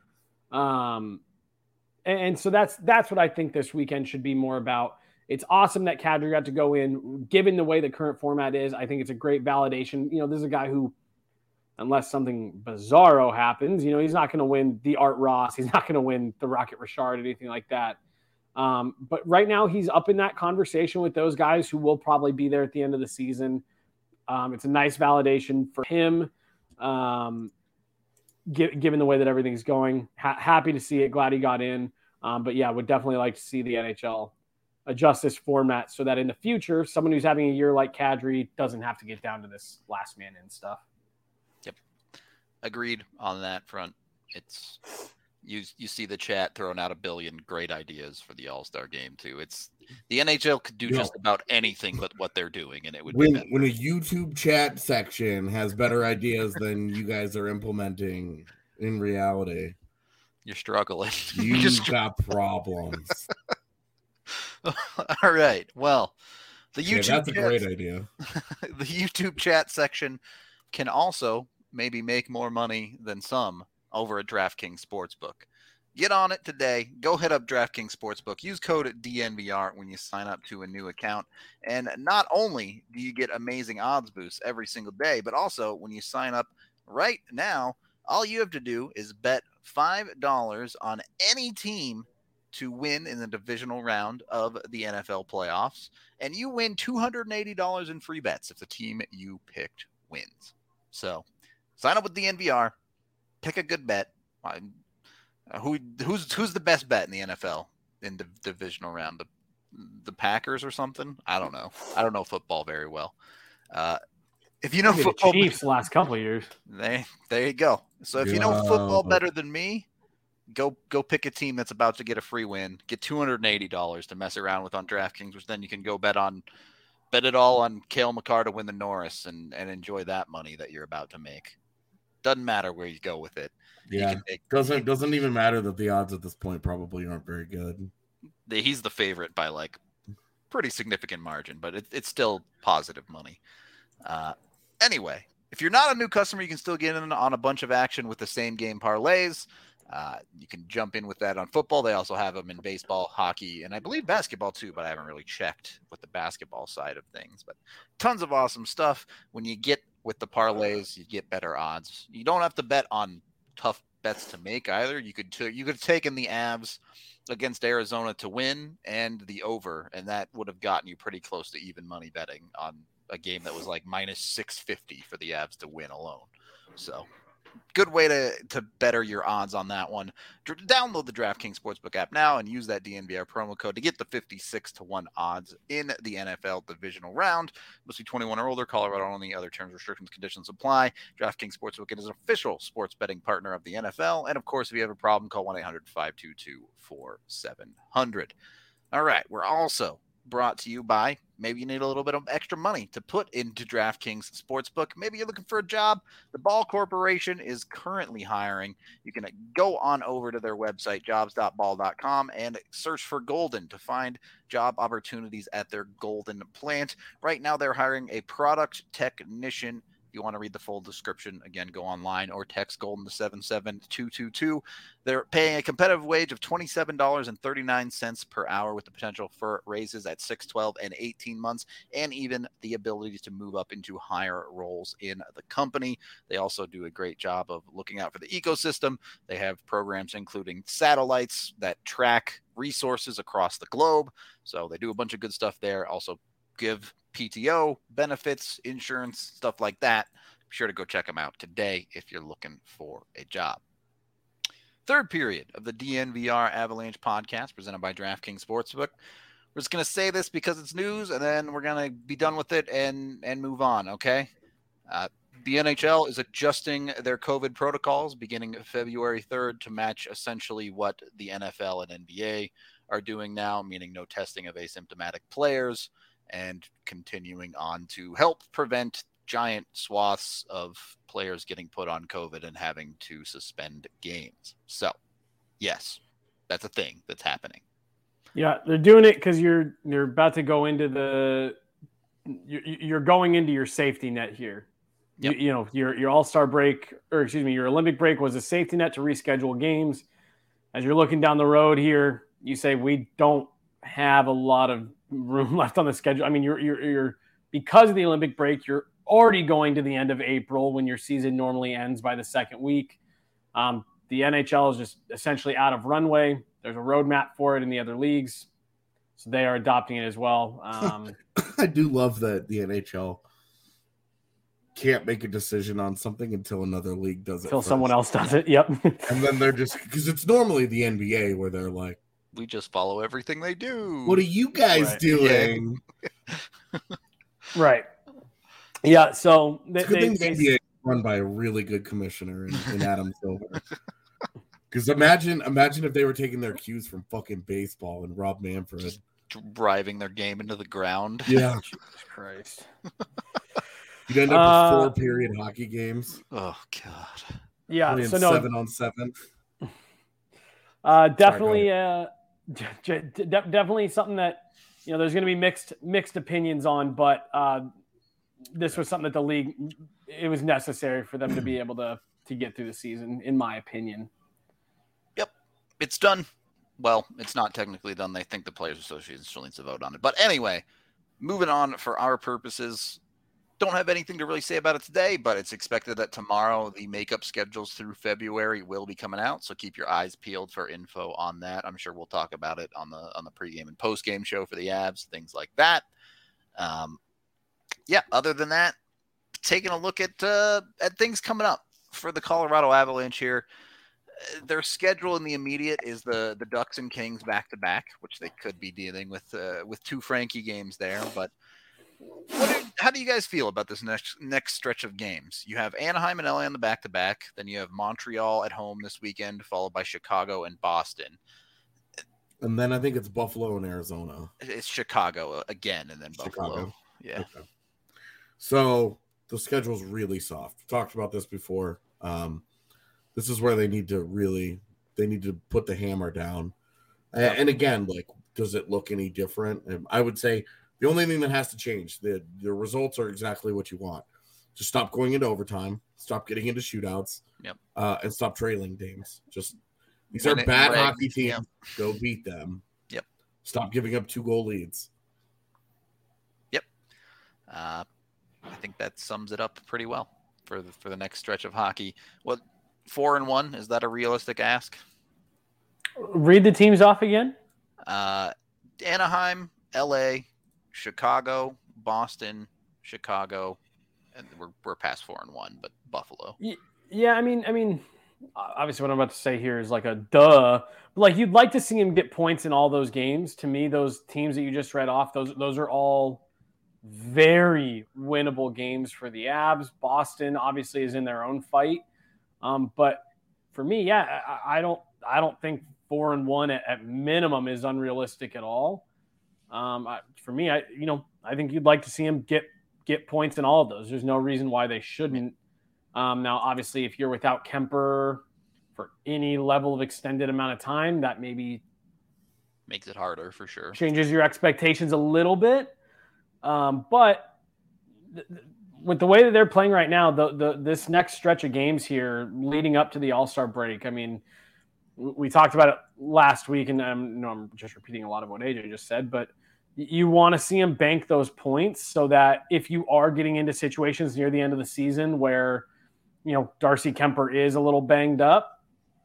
S9: And so that's what I think this weekend should be more about. It's awesome that Kadri got to go in. Given the way the current format is, I think it's a great validation. This is a guy who, unless something bizarro happens, he's not going to win the Art Ross. He's not going to win the Rocket Richard, anything like that. But right now he's up in that conversation with those guys who will probably be there at the end of the season. It's a nice validation for him. Given the way that everything's going, happy to see it. Glad he got in. But yeah, would definitely like to see the NHL adjust this format so that in the future, someone who's having a year like Kadri doesn't have to get down to this last man in stuff.
S7: Yep. Agreed on that front. It's you see the chat throwing out a billion great ideas for the All-Star game too. It's the NHL could do just about anything but what they're doing, and it would
S8: when a YouTube chat section has better ideas than you guys are implementing in reality.
S7: You're struggling.
S8: You just got problems.
S7: All right. Well, the YouTube
S8: that's a great idea.
S7: The YouTube chat section can also maybe make more money than some over at DraftKings Sportsbook. Get on it today. Go hit up DraftKings Sportsbook. Use code DNVR when you sign up to a new account. And not only do you get amazing odds boosts every single day, but also when you sign up right now, all you have to do is bet $5 on any team to win in the divisional round of the NFL playoffs. And you win $280 in free bets if the team you picked wins. So sign up with DNVR. Pick a good bet. Who's the best bet in the NFL in the divisional round? The Packers or something? I don't know. I don't know football very well. If you know football,
S9: the Chiefs the last couple of years.
S7: There you go. So if you know football better than me, go pick a team that's about to get a free win. Get $280 to mess around with on DraftKings, which then you can go bet it all on Cale Makar to win the Norris and enjoy that money that you're about to make. Doesn't matter where you go with it.
S8: Yeah, doesn't even matter that the odds at this point probably aren't very good.
S7: He's the favorite by like pretty significant margin, but it's still positive money. Anyway, if you're not a new customer, you can still get in on a bunch of action with the same game parlays. You can jump in with that on football. They also have them in baseball, hockey, and I believe basketball too, but I haven't really checked with the basketball side of things. But tons of awesome stuff. When you get with the parlays, you get better odds. You don't have to bet on tough bets to make either. You could have taken the Avs against Arizona to win and the over, and that would have gotten you pretty close to even money betting on a game that was like minus 650 for the Avs to win alone. So good way to better your odds on that one. Download the DraftKings Sportsbook app now and use that DNVR promo code to get the 56-1 odds in the NFL divisional round. Must be 21 or older. Colorado only. Other terms, restrictions, conditions apply. DraftKings Sportsbook is an official sports betting partner of the NFL. And of course, if you have a problem, call 1-800-522-4700. All right. We're also brought to you by, maybe you need a little bit of extra money to put into DraftKings Sportsbook. Maybe you're looking for a job. The Ball Corporation is currently hiring. You can go on over to their website, jobs.ball.com, and search for Golden to find job opportunities at their Golden plant. Right now, they're hiring a product technician. If you want to read the full description, again, go online or text Golden to 77222. They're paying a competitive wage of $27.39 per hour with the potential for raises at 6, 12, and 18 months, and even the ability to move up into higher roles in the company. They also do a great job of looking out for the ecosystem. They have programs including satellites that track resources across the globe. So they do a bunch of good stuff there. Also give PTO, benefits, insurance, stuff like that. Be sure to go check them out today if you're looking for a job. Third period of the DNVR Avalanche podcast presented by DraftKings Sportsbook. We're just going to say this because it's news, and then we're going to be done with it and move on, okay? The NHL is adjusting their COVID protocols beginning February 3rd to match essentially what the NFL and NBA are doing now, meaning no testing of asymptomatic players, and continuing on to help prevent giant swaths of players getting put on COVID and having to suspend games. So, yes, that's a thing that's happening.
S9: Yeah, they're doing it because you're about to go into you're going into your safety net here.
S7: Yep.
S9: You know, your All-Star break, or excuse me, your Olympic break was a safety net to reschedule games. As you're looking down the road here, you say we don't have a lot of room left on the schedule. I mean, you're because of the Olympic break, you're already going to the end of April when your season normally ends by the second week. The NHL is just essentially out of runway. There's a roadmap for it in the other leagues, so they are adopting it as well.
S8: I do love that the NHL can't make a decision on something until another league does it.
S9: Until someone else does it, yep.
S8: And then they're just, because it's normally the NBA where they're like,
S7: we just follow everything they do.
S8: What are you guys doing?
S7: Yeah.
S9: Right. Yeah, so
S8: it's a good thing the NBA is run by a really good commissioner in Adam Silver. Because imagine if they were taking their cues from fucking baseball and Rob Manfred.
S7: Just driving their game into the ground.
S8: Yeah.
S9: Jesus Christ.
S8: You'd end up with 4-period hockey games.
S7: Oh, God.
S9: Yeah,
S8: playing
S9: so no.
S8: 7-on-7.
S9: Definitely, definitely something that, you know, there's going to be mixed opinions on, but this was something that the league, it was necessary for them to be able to get through the season, in my opinion.
S7: Yep. It's done. Well, it's not technically done. They think the Players Association still needs to vote on it. But anyway, moving on for our purposes, don't have anything to really say about it today, but it's expected that tomorrow the makeup schedules through February will be coming out. So keep your eyes peeled for info on that. I'm sure we'll talk about it on the pregame and postgame show for the Avs, things like that. Yeah, other than that, taking a look at things coming up for the Colorado Avalanche here. Their schedule in the immediate is the Ducks and Kings back-to-back, which they could be dealing with 2 Frankie games there. But how do you guys feel about this next stretch of games? You have Anaheim and LA on the back-to-back. Then you have Montreal at home this weekend, followed by Chicago and Boston.
S8: And then I think it's Buffalo and Arizona.
S7: It's Chicago again, and then Buffalo.
S8: Chicago.
S7: Yeah.
S8: Okay. So the schedule's really soft. We've talked about this before. This is where they need to put the hammer down. And again, like, does it look any different? And I would say the only thing that has to change, the results are exactly what you want. Just stop going into overtime, stop getting into shootouts, and stop trailing games. These are bad hockey teams. Yep. Go beat them.
S7: Yep.
S8: Stop giving up 2-goal leads.
S7: Yep. I think that sums it up pretty well for the next stretch of hockey. What, 4-1? Is that a realistic ask?
S9: Read the teams off again.
S7: Anaheim, LA, Chicago, Boston, Chicago, and we're past 4-1, but Buffalo.
S9: Yeah, I mean, obviously what I'm about to say here is like a duh. But like, you'd like to see him get points in all those games. To me, those teams that you just read off, those are all very winnable games for the Avs. Boston obviously is in their own fight. But for me, yeah, I don't think 4-1 at minimum is unrealistic at all. For me, I think you'd like to see him get points in all of those. There's no reason why they shouldn't. Now, obviously, if you're without Kemper for any level of extended amount of time, that maybe
S7: makes it harder for sure.
S9: Changes your expectations a little bit. But with the way that they're playing right now, this next stretch of games here leading up to the All-Star break, I mean, we talked about it last week, and I'm just repeating a lot of what AJ just said, but you want to see him bank those points so that if you are getting into situations near the end of the season where, you know, Darcy Kemper is a little banged up,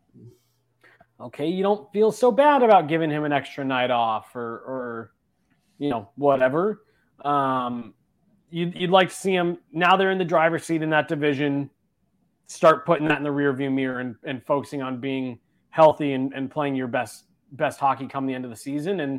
S9: okay, you don't feel so bad about giving him an extra night off or you know, whatever. You'd like to see him, now they're in the driver's seat in that division, start putting that in the rearview mirror and focusing on being healthy and playing your best hockey come the end of the season. And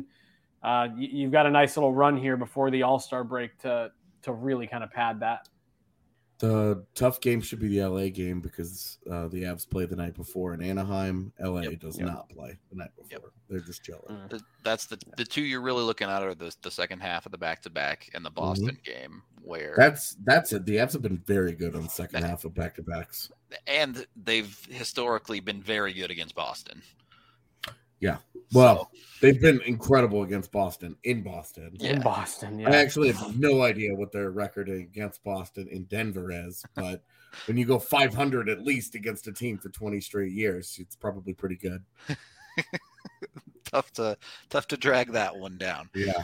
S9: you've got a nice little run here before the All-Star break to really kind of pad that.
S8: The tough game should be the LA game because the Avs play the night before in Anaheim. LA does not play the night before. They're just chilling.
S7: That's the two you're really looking at are the second half of the back-to-back and the Boston game where
S8: that's it. The Avs have been very good on the second half of back-to-backs.
S7: And they've historically been very good against Boston.
S8: Yeah. Well, they've been incredible against Boston in Boston.
S9: In Boston, yeah.
S8: I actually have no idea what their record against Boston in Denver is, but when you go 500 at least against a team for 20 straight years, it's probably pretty good.
S7: Tough to drag that one down.
S8: Yeah.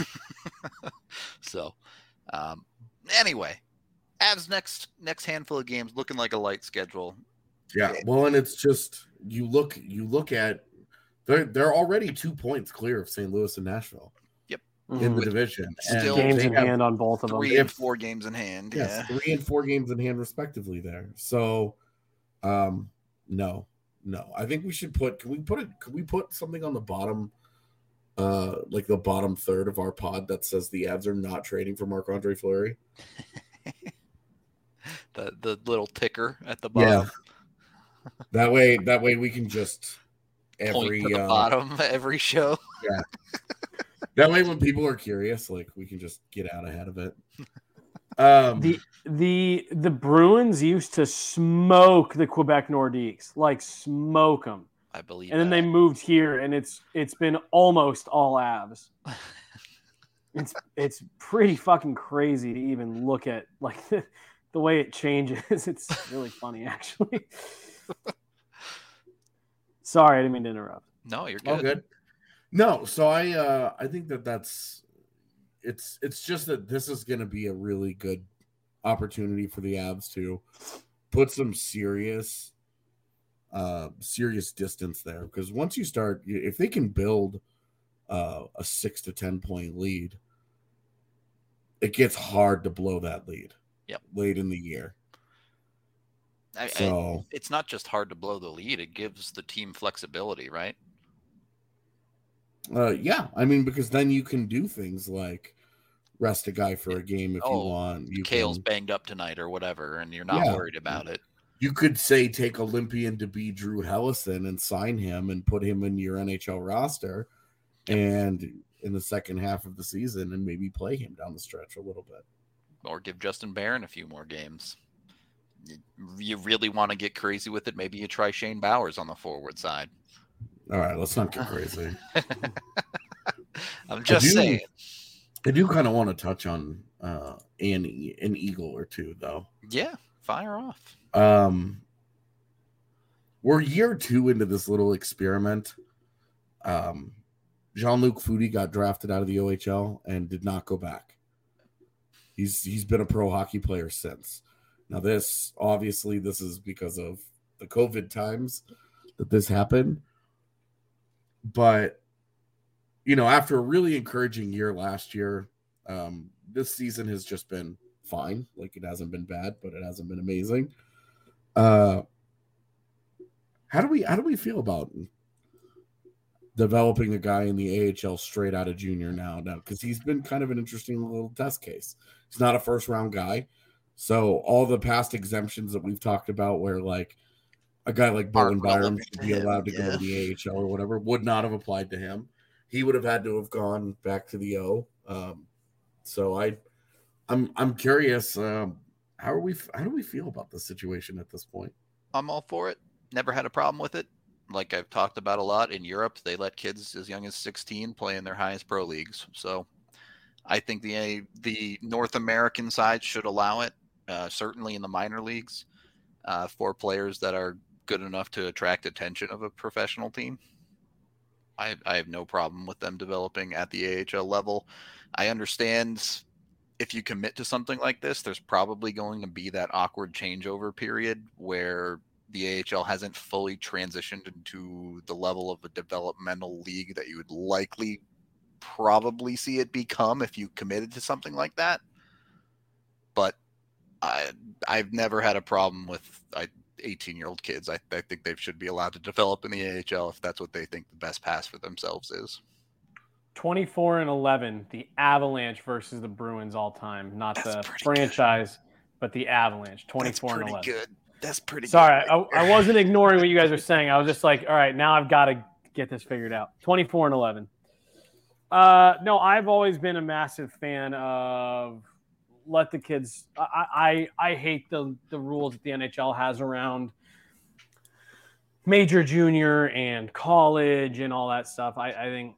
S7: So, anyway, Avs next handful of games looking like a light schedule.
S8: Yeah. Well, and it's just you look at they're already 2 points clear of St. Louis and Nashville.
S7: Yep.
S8: In the division.
S9: Still games in hand on both of them.
S7: 3 and 4 games in hand.
S8: Yes, 3 and 4 games in hand respectively there. So no. I think we should can we put something on the bottom like the bottom third of our pod that says the Avs are not trading for Marc-Andre Fleury?
S7: the little ticker at the bottom.
S8: Yeah. That way we can just
S7: point to the bottom every show.
S8: Yeah. That way when people are curious, like we can just get out ahead of it.
S9: The Bruins used to smoke the Quebec Nordiques, like smoke them.
S7: I believe.
S9: And then they moved here, and it's been almost all Avs. It's pretty fucking crazy to even look at like the way it changes. It's really funny, actually. Sorry, I didn't mean to interrupt.
S7: No, you're good.
S8: Oh, good. No, so I think that's it's just that this is going to be a really good opportunity for the Avs to put some serious distance there, because once you start, if they can build a 6 to 10 point lead, it gets hard to blow that lead.
S7: Yep.
S8: Late in the year.
S7: It's not just hard to blow the lead; it gives the team flexibility, right?
S8: Yeah, I mean, because then you can do things like rest a guy for a game if you want.
S7: Kale's banged up tonight or whatever, and you're not worried about it.
S8: You could say take Olympian to be Drew Hellison and sign him and put him in your NHL roster, and in the second half of the season, and maybe play him down the stretch a little bit,
S7: or give Justin Barron a few more games. You really want to get crazy with it? Maybe you try Shane Bowers on the forward side.
S8: All right, let's not get crazy.
S7: I'm just saying.
S8: I do kind of want to touch on an Eagle or two, though.
S7: Yeah, fire off.
S8: We're year 2 into this little experiment. Jean-Luc Foudy got drafted out of the OHL and did not go back. He's been a pro hockey player since. Now, this is because of the COVID times that this happened. But, after a really encouraging year last year, this season has just been fine. Like, it hasn't been bad, but it hasn't been amazing. How do we feel about developing a guy in the AHL straight out of junior now? Because he's been kind of an interesting little test case. He's not a first-round guy. So all the past exemptions that we've talked about where, like, a guy like Bowen Byram should be allowed to go to the AHL or whatever would not have applied to him. He would have had to have gone back to the O. So I'm curious. How do we feel about the situation at this point?
S7: I'm all for it. Never had a problem with it. Like I've talked about a lot, in Europe, they let kids as young as 16 play in their highest pro leagues. So I think the North American side should allow it, certainly in the minor leagues, for players that are good enough to attract attention of a professional team. I have no problem with them developing at the AHL level. I understand if you commit to something like this, there's probably going to be that awkward changeover period where the AHL hasn't fully transitioned into the level of a developmental league that you would likely probably see it become if you committed to something like that. But I've never had a problem with 18-year-old kids. I think they should be allowed to develop in the AHL if that's what they think the best pass for themselves is. 24-11,
S9: the Avalanche versus the Bruins all time, not the franchise. but the Avalanche, 24-11.
S7: That's pretty good. That's pretty
S9: Sorry,
S7: good.
S9: I wasn't ignoring what you guys were saying. I was just like, all right, now I've got to get this figured out. 24-11. No, I've always been a massive fan of let the kids. I hate the rules that the NHL has around major, junior, and college and all that stuff. I think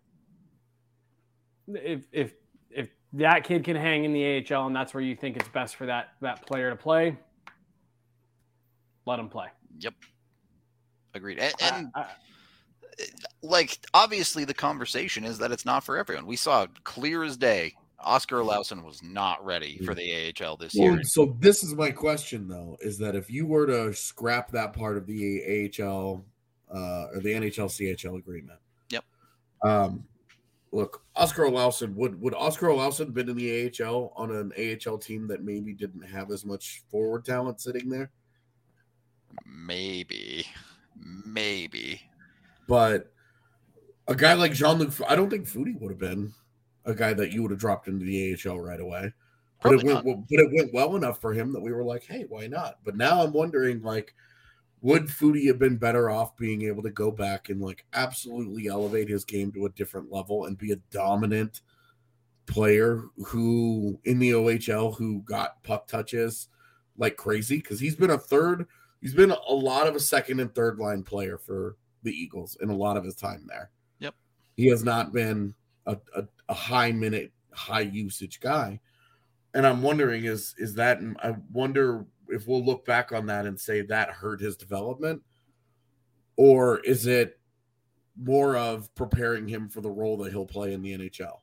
S9: if that kid can hang in the AHL and that's where you think it's best for that player to play, let him play.
S7: Yep. Agreed. And like, obviously the conversation is that it's not for everyone. We saw clear as day, Oscar Olausson was not ready for the AHL this year.
S8: So this is my question, though, is that if you were to scrap that part of the AHL or the NHL-CHL agreement.
S7: Yep.
S8: Look, Oscar Olausson, would Oscar Olausson been in the AHL on an AHL team that maybe didn't have as much forward talent sitting there?
S7: Maybe.
S8: But a guy like Jean-Luc, I don't think Foudy would have been a guy that you would have dropped into the AHL right away. But it went well enough for him that we were like, hey, why not? But now I'm wondering, like, would Foudy have been better off being able to go back and, like, absolutely elevate his game to a different level and be a dominant player who, in the OHL, who got puck touches like crazy? Because he's been a lot of a second and third line player for the Eagles in a lot of his time there.
S7: Yep.
S8: He has not been a high minute, high usage guy. And I'm wondering is that, and I wonder if we'll look back on that and say that hurt his development, or is it more of preparing him for the role that he'll play in the NHL?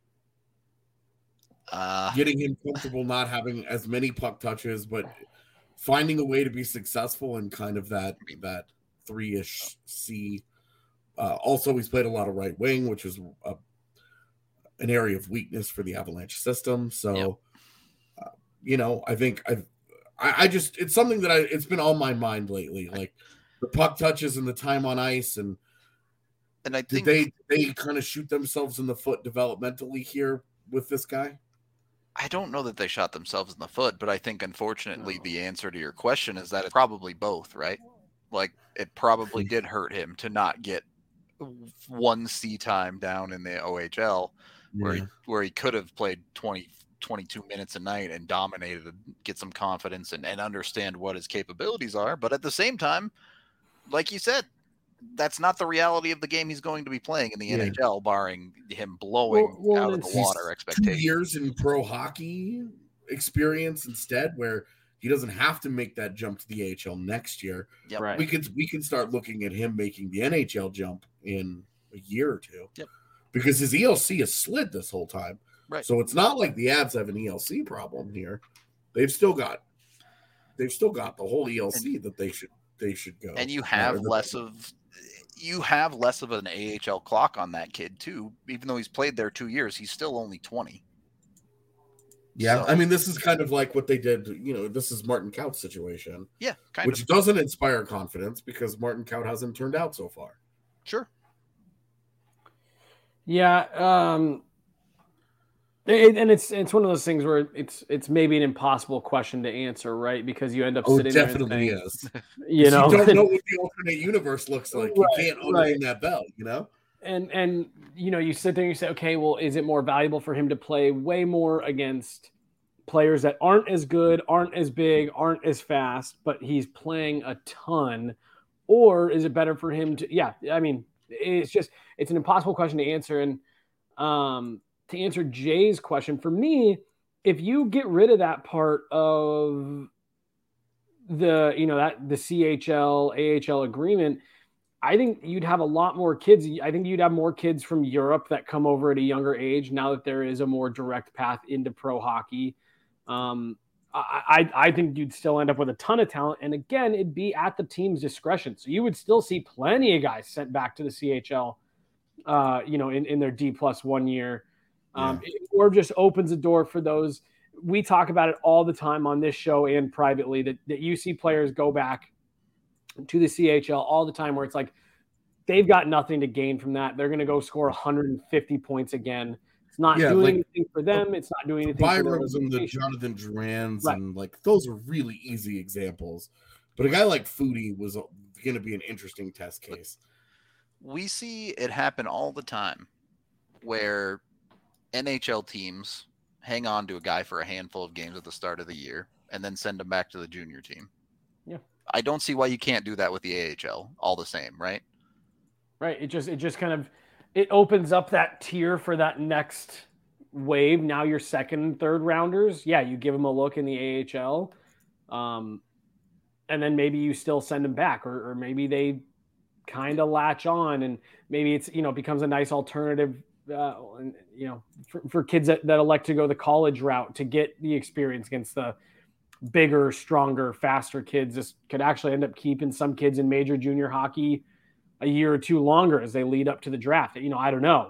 S8: Getting him comfortable not having as many puck touches, but finding a way to be successful in kind of that 3-ish C. Also, he's played a lot of right wing, which is an area of weakness for the Avalanche system. So, I think I just, it's something that it's been on my mind lately, like the puck touches and the time on ice. And
S7: I think
S8: they kind of shoot themselves in the foot developmentally here with this guy?
S7: I don't know that they shot themselves in the foot, but I think, unfortunately, the answer to your question is that it's probably both, right? Like, it probably did hurt him to not get 1 C time down in the OHL, where he could have played 22 minutes a night and dominated, get some confidence and understand what his capabilities are. But at the same time, like you said, that's not the reality of the game he's going to be playing in the NHL, barring him blowing out of the water expectations.
S8: 2 years in pro hockey experience instead, where he doesn't have to make that jump to the AHL next year.
S7: Yep.
S9: Right.
S8: We can start looking at him making the NHL jump in a year or two.
S7: Yep.
S8: Because his ELC has slid this whole time.
S7: Right.
S8: So it's not like the Avs have an ELC problem here. They've still got the whole ELC that they should go.
S7: And you have less of an AHL clock on that kid too. Even though he's played there 2 years, he's still only 20.
S8: Yeah,
S7: So,
S8: I mean, this is kind of like what they did. This is Martin Kaut's situation.
S7: Yeah,
S8: which doesn't inspire confidence because Martin Kaut hasn't turned out so far.
S7: Sure.
S9: Yeah, and it's one of those things where it's maybe an impossible question to answer, right? Because you end up sitting there.
S8: It definitely is.
S9: You
S8: don't know what the alternate universe looks like. You can't unring that bell,
S9: And you sit there and you say, okay, well, is it more valuable for him to play way more against players that aren't as good, aren't as big, aren't as fast, but he's playing a ton? Or is it better for him to, it's an impossible question to answer. And to answer Jay's question, for me, if you get rid of that part of the CHL, AHL agreement, I think you'd have a lot more kids. I think you'd have more kids from Europe that come over at a younger age now that there is a more direct path into pro hockey. I think you'd still end up with a ton of talent. And again, it'd be at the team's discretion. So you would still see plenty of guys sent back to the CHL, in their D+1 year. Or just opens a door for those. We talk about it all the time on this show and privately that you see players go back to the CHL all the time where it's like they've got nothing to gain from that. They're going to go score 150 points again. It's not doing
S8: like,
S9: anything for them. It's not doing anything for their
S8: Byram's and the
S9: organization.
S8: Jonathan Durans,
S9: Right.
S8: and like those are really easy examples. But a guy like Foodie was going to be an interesting test case.
S7: We see it happen all the time where NHL teams hang on to a guy for a handful of games at the start of the year and then send him back to the junior team.
S9: Yeah.
S7: I don't see why you can't do that with the AHL all the same, right?
S9: Right. It just kind of it opens up that tier for that next wave. Now your second and third rounders. Yeah, you give them a look in the AHL. And then maybe you still send them back, or maybe they kind of latch on, and maybe it's, becomes a nice alternative, for kids that elect to go the college route to get the experience against the bigger, stronger, faster kids. This could actually end up keeping some kids in major junior hockey a year or two longer as they lead up to the draft. I don't know.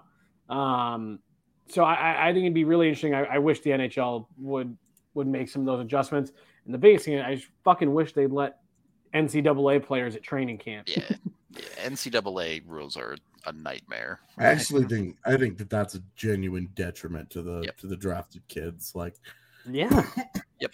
S9: So I think it'd be really interesting. I wish the NHL would make some of those adjustments. And the biggest thing, I just fucking wish they'd let NCAA players at training camp.
S7: Yeah. NCAA rules are a nightmare.
S8: I think that that's a genuine detriment to the drafted kids. Like,
S9: yeah.
S7: Yep.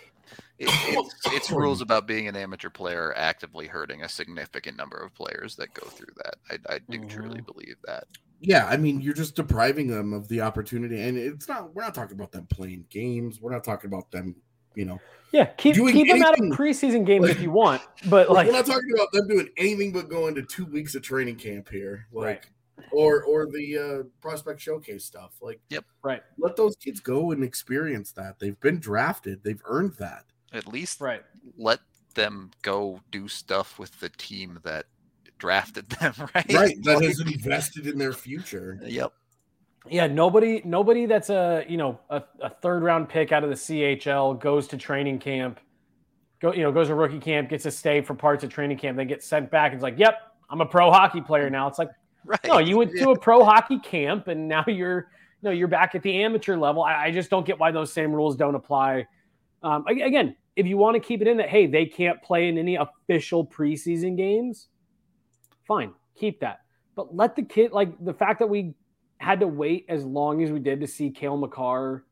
S7: It's rules about being an amateur player actively hurting a significant number of players that go through that. I do truly believe that.
S8: Yeah, I mean, you're just depriving them of the opportunity, and we're not talking about them playing games. We're not talking about them,
S9: Yeah, keep them out of preseason games if you want, but
S8: we're not talking about them doing anything but going to 2 weeks of training camp here,
S9: right.
S8: or the prospect showcase stuff. Like,
S7: yep,
S9: right.
S8: Let those kids go and experience that. They've been drafted. They've earned that.
S7: At least
S9: let
S7: them go do stuff with the team that drafted them, right?
S8: Right, that has invested in their future.
S7: Yep.
S9: Yeah, nobody that's a third round pick out of the CHL goes to training camp, goes to rookie camp, gets a stay for parts of training camp, then gets sent back and it's like, yep, I'm a pro hockey player now. It's like, right. No, you went to a pro hockey camp and now you're back at the amateur level. I just don't get why those same rules don't apply. Again, if you want to keep it in that, hey, they can't play in any official preseason games, fine, keep that. But let the kid, like the fact that we had to wait as long as we did to see Cale Makar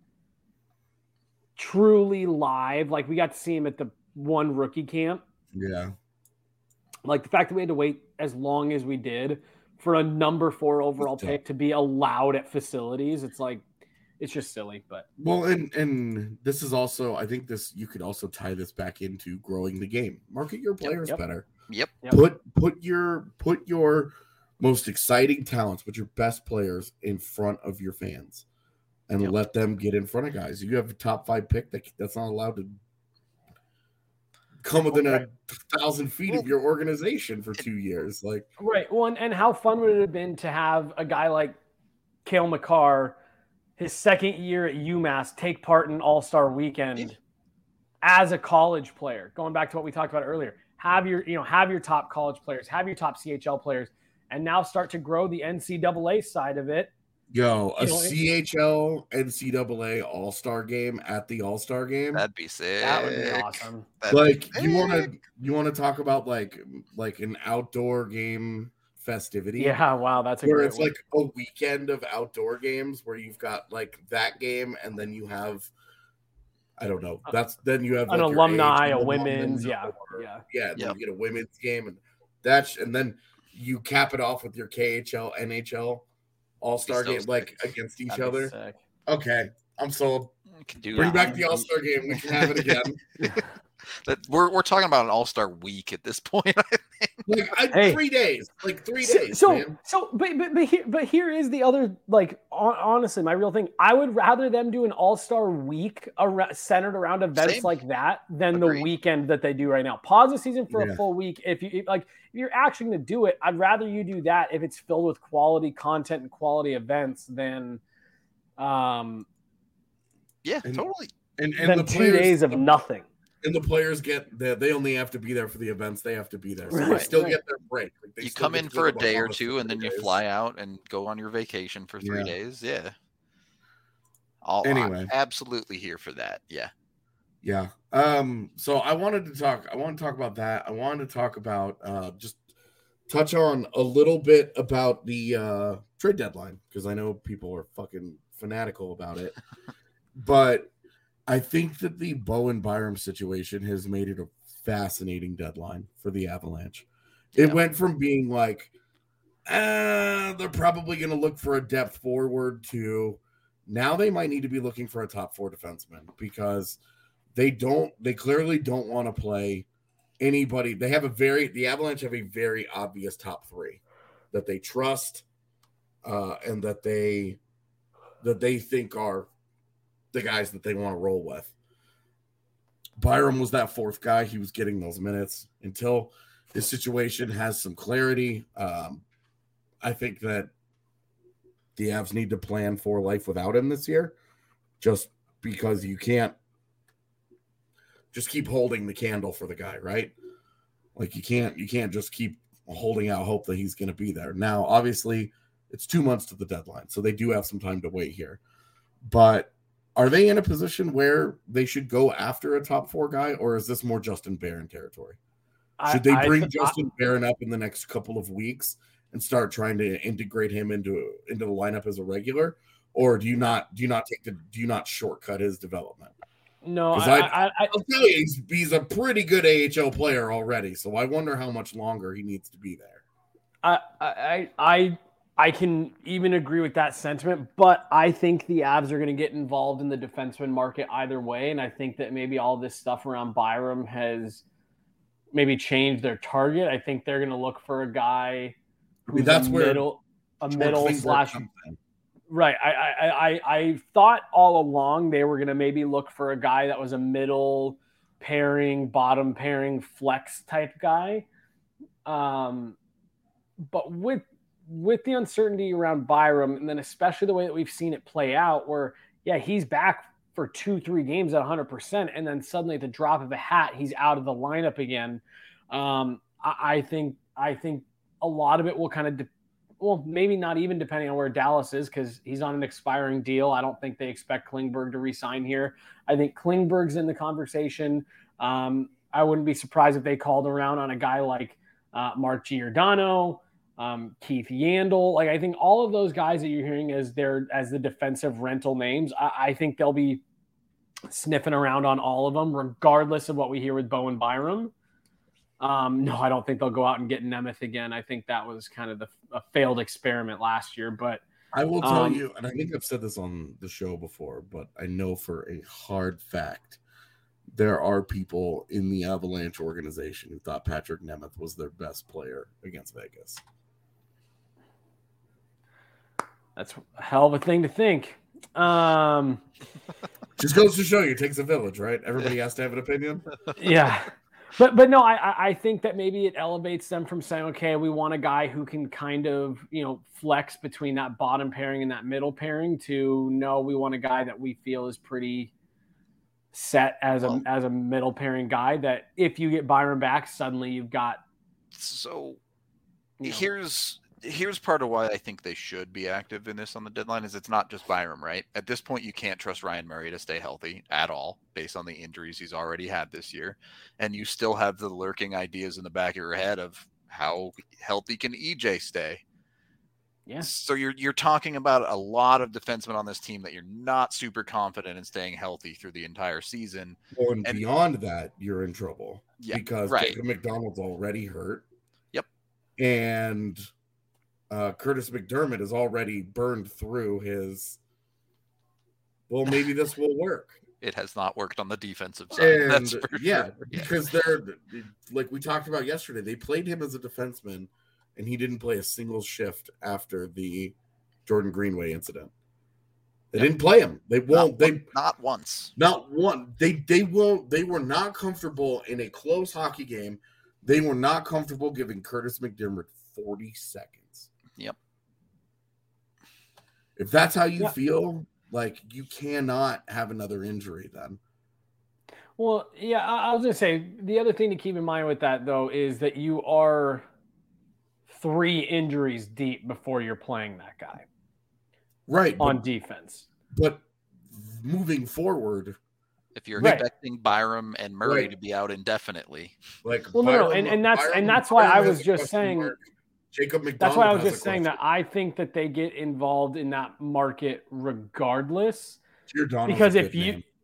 S9: truly live. Like we got to see him at the one rookie camp.
S8: Yeah.
S9: Like the fact that we had to wait as long as we did for a number 4 overall pick to be allowed at facilities. It's like, it's just silly, but
S8: well, and this is also, I think you could also tie this back into growing the game. Market your players better.
S7: Yep.
S8: Put your most exciting talents, put your best players in front of your fans, and let them get in front of guys. You have a top 5 pick that's not allowed to come within 1,000 feet of your organization for 2 years. Like,
S9: right. Well, and how fun would it have been to have a guy like Cale Makar, his second year at UMass, take part in All-Star Weekend as a college player? Going back to what we talked about earlier, have your top college players, have your top CHL players, and now start to grow the NCAA side of it.
S8: CHL NCAA All-Star game at the All-Star game.
S7: That'd be sick.
S9: That would be awesome.
S8: You want to talk about like an outdoor game festivity?
S9: Yeah, wow, that's
S8: where it's like a weekend of outdoor games where you've got like that game, and then you have, I don't know, then you have
S9: an
S8: like
S9: alumni, a women's,
S8: then you get a women's game, and then you cap it off with your KHL NHL All-Star game, like against each other.
S9: Sick.
S8: Okay, I'm sold. Bring back the All-Star game. We can have it again.
S7: We're talking about an All-Star week at this point. I think.
S8: 3 days. Like 3 days. Man.
S9: But here is the other, like, honestly, my real thing. I would rather them do an All-Star week centered around events like that than the weekend that they do right now. Pause the season for a full week. If you're actually going to do it, I'd rather you do that if it's filled with quality content and quality events than
S7: totally.
S8: And
S9: than
S8: the
S9: 2 days of nothing.
S8: And the players they only have to be there for the events. They have to be there. So they still get their break. Like
S7: you come in for a day or two, and then you fly out and go on your vacation for 3 days. Yeah. I'm absolutely here for that. Yeah.
S8: Yeah. So I wanted to talk about that. I wanted to talk about just touch on a little bit about the trade deadline, because I know people are fucking fanatical about it. But I think that the Bowen Byram situation has made it a fascinating deadline for the Avalanche. It went from being like, they're probably going to look for a depth forward to now they might need to be looking for a top 4 defenseman because they clearly don't want to play anybody. The Avalanche have a very obvious top 3 that they trust and that they think are the guys that they want to roll with. Byram was that 4th guy. He was getting those minutes until his situation has some clarity. I think that the Avs need to plan for life without him this year, just because you can't just keep holding the candle for the guy, right? Like you can't just keep holding out hope that he's going to be there. Now, obviously, it's 2 months to the deadline, so they do have some time to wait here. But are they in a position where they should go after a top 4 guy, or is this more Justin Barron territory? Should they bring Justin Barron up in the next couple of weeks and start trying to integrate him into the lineup as a regular, or do you not shortcut his development?
S9: No,
S8: I'll tell you, he's a pretty good AHL player already. So I wonder how much longer he needs to be there.
S9: I can even agree with that sentiment, but I think the Avs are going to get involved in the defenseman market either way, and I think that maybe all this stuff around Byram has maybe changed their target. I think they're going to look for a guy who's a middle slash. Right. I thought all along they were going to maybe look for a guy that was a middle pairing, bottom pairing flex type guy. But with the uncertainty around Byram, and then especially the way that we've seen it play out where, yeah, he's back for 2-3 games at 100%. And then suddenly at the drop of a hat, he's out of the lineup again. I think a lot of it will kind of maybe not even depending on where Dallas is because he's on an expiring deal. I don't think they expect Klingberg to re-sign here. I think Klingberg's in the conversation. I wouldn't be surprised if they called around on a guy like Mark Giordano, Keith Yandel. Like I think all of those guys that you're hearing as the defensive rental names, I think they'll be sniffing around on all of them, regardless of what we hear with Bowen Byram. No, I don't think they'll go out and get Nemeth again. I think that was kind of a failed experiment last year. But
S8: I will tell you, and I think I've said this on the show before, but I know for a hard fact, there are people in the Avalanche organization who thought Patrick Nemeth was their best player against Vegas.
S9: That's a hell of a thing to think.
S8: Just goes to show you, it takes a village, right? Everybody has to have an opinion.
S9: Yeah. But no, I think that maybe it elevates them from saying, okay, we want a guy who can kind of, flex between that bottom pairing and that middle pairing to no, we want a guy that we feel is pretty set as a middle pairing guy that if you get Byron back, suddenly you've got.
S7: So here's part of why I think they should be active in this on the deadline is it's not just Byram, right? At this point, you can't trust Ryan Murray to stay healthy at all based on the injuries he's already had this year. And you still have the lurking ideas in the back of your head of how healthy can EJ stay?
S9: Yeah.
S7: So you're talking about a lot of defensemen on this team that you're not super confident in staying healthy through the entire season.
S8: And beyond that, you're in trouble.
S7: Yeah,
S8: because
S7: right.
S8: Jacob McDonald's already hurt.
S7: Yep.
S8: And Curtis McDermott is already burned through his. Well, maybe this will work.
S7: It has not worked on the defensive side. That's for sure.
S8: Because they're like we talked about yesterday. They played him as a defenseman, and he didn't play a single shift after the Jordan Greenway incident. They didn't play him. They won't.
S7: Not once.
S8: Not one. They won't. They were not comfortable in a close hockey game. They were not comfortable giving Curtis McDermott 40 seconds.
S7: Yep.
S8: If that's how you feel, like you cannot have another injury then.
S9: Well, yeah, I was going to say the other thing to keep in mind with that, though, is that you are 3 injuries deep before you're playing that guy.
S8: Right.
S9: On defense.
S8: But moving forward,
S7: if you're expecting Byram and Murray to be out indefinitely.
S8: Like
S9: well, no, and that's why I was just saying
S8: Jacob McDonald.
S9: That's why I was just saying that I think that they get involved in that market regardless. Because if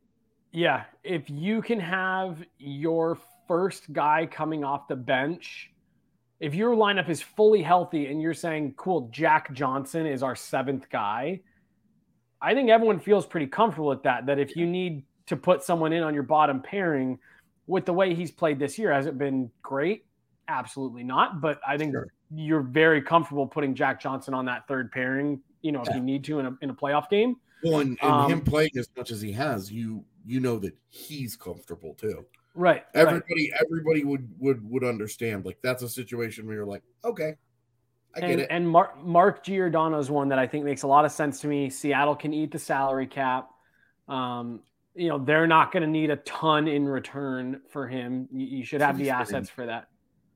S9: you can have your first guy coming off the bench, if your lineup is fully healthy and you're saying, cool, Jack Johnson is our 7th guy, I think everyone feels pretty comfortable with that if you need to put someone in on your bottom pairing with the way he's played this year, has it been great? Absolutely not. But I think you're very comfortable putting Jack Johnson on that 3rd pairing, if you need to in a playoff game.
S8: Well, and him playing as much as he has, you know that he's comfortable too.
S9: Right.
S8: Everybody would understand. Like, that's a situation where you're like, okay, I get it.
S9: And Mark Giordano is one that I think makes a lot of sense to me. Seattle can eat the salary cap. They're not going to need a ton in return for him. You should have the assets for that.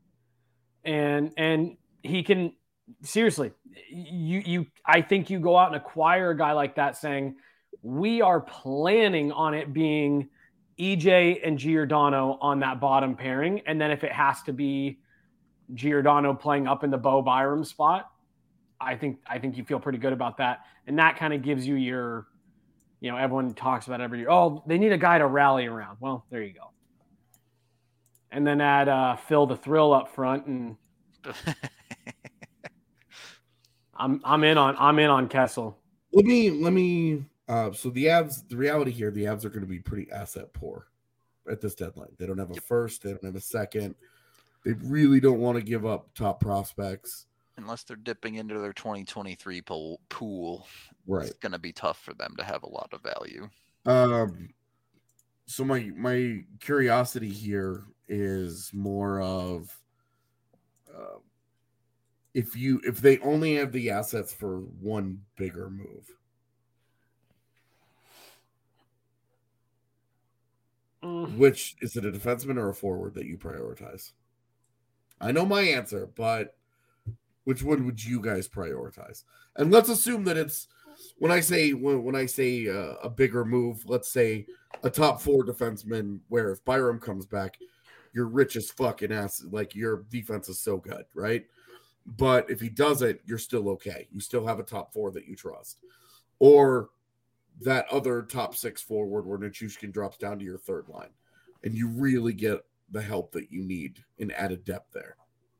S9: And he can seriously, I think you go out and acquire a guy like that saying, we are planning on it being EJ and Giordano on that bottom pairing. And then if it has to be Giordano playing up in the Bo Byram spot, I think you feel pretty good about that. And that kind of gives you your, everyone talks about every year, oh, they need a guy to rally around. Well, there you go. And then add Phil the Thrill up front, and I'm in on Kessel.
S8: Let me so the Avs, the reality here, the Avs are going to be pretty asset poor at this deadline. They don't have a first, they don't have a second. They really don't want to give up top prospects.
S7: Unless they're dipping into their 2023 pool.
S8: Right.
S7: It's going to be tough for them to have a lot of value.
S8: So my curiosity here is more of if they only have the assets for one bigger move. Which is it, a defenseman or a forward that you prioritize? I know my answer, but which one would you guys prioritize? And let's assume that it's when I say a bigger move, let's say a top 4 defenseman, where if Byram comes back, you're rich as fucking ass. Like, your defense is so good, right? But if he doesn't, you're still okay. You still have a top 4 that you trust. Or that other top 6 forward where Nichushkin drops down to your 3rd line, and you really get the help that you need in added depth there.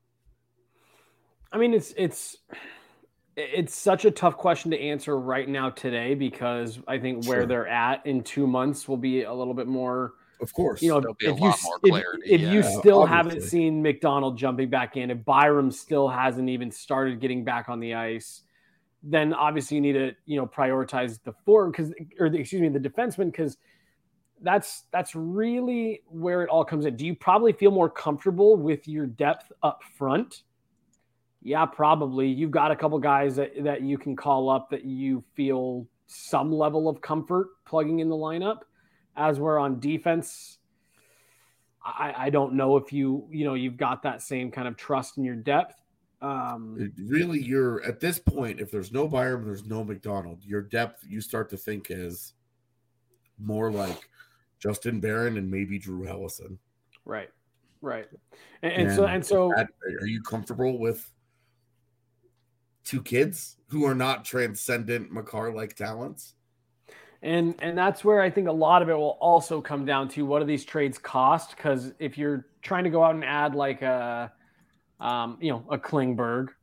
S9: I mean, it's such a tough question to answer right now today, because I think where they're at in 2 months will be a little bit more.
S8: Of course,
S7: there'll be a lot more clarity.
S9: If you still haven't seen McDonald jumping back in, if Byram still hasn't even started getting back on the ice, then obviously you need to prioritize the forward the defenseman, because that's really where it all comes in. Do you probably feel more comfortable with your depth up front? Yeah, probably. You've got a couple guys that you can call up that you feel some level of comfort plugging in the lineup. As we're on defense, I don't know if you've got that same kind of trust in your depth.
S8: Really, you're at this point, if there's no Byram, there's no McDonald, your depth, you start to think is more like Justin Barron and maybe Drew Helleson.
S9: Right. And so
S8: are you comfortable with 2 kids who are not transcendent Makar-like talents?
S9: And that's where I think a lot of it will also come down to, what do these trades cost? Because if you're trying to go out and add like a Klingberg,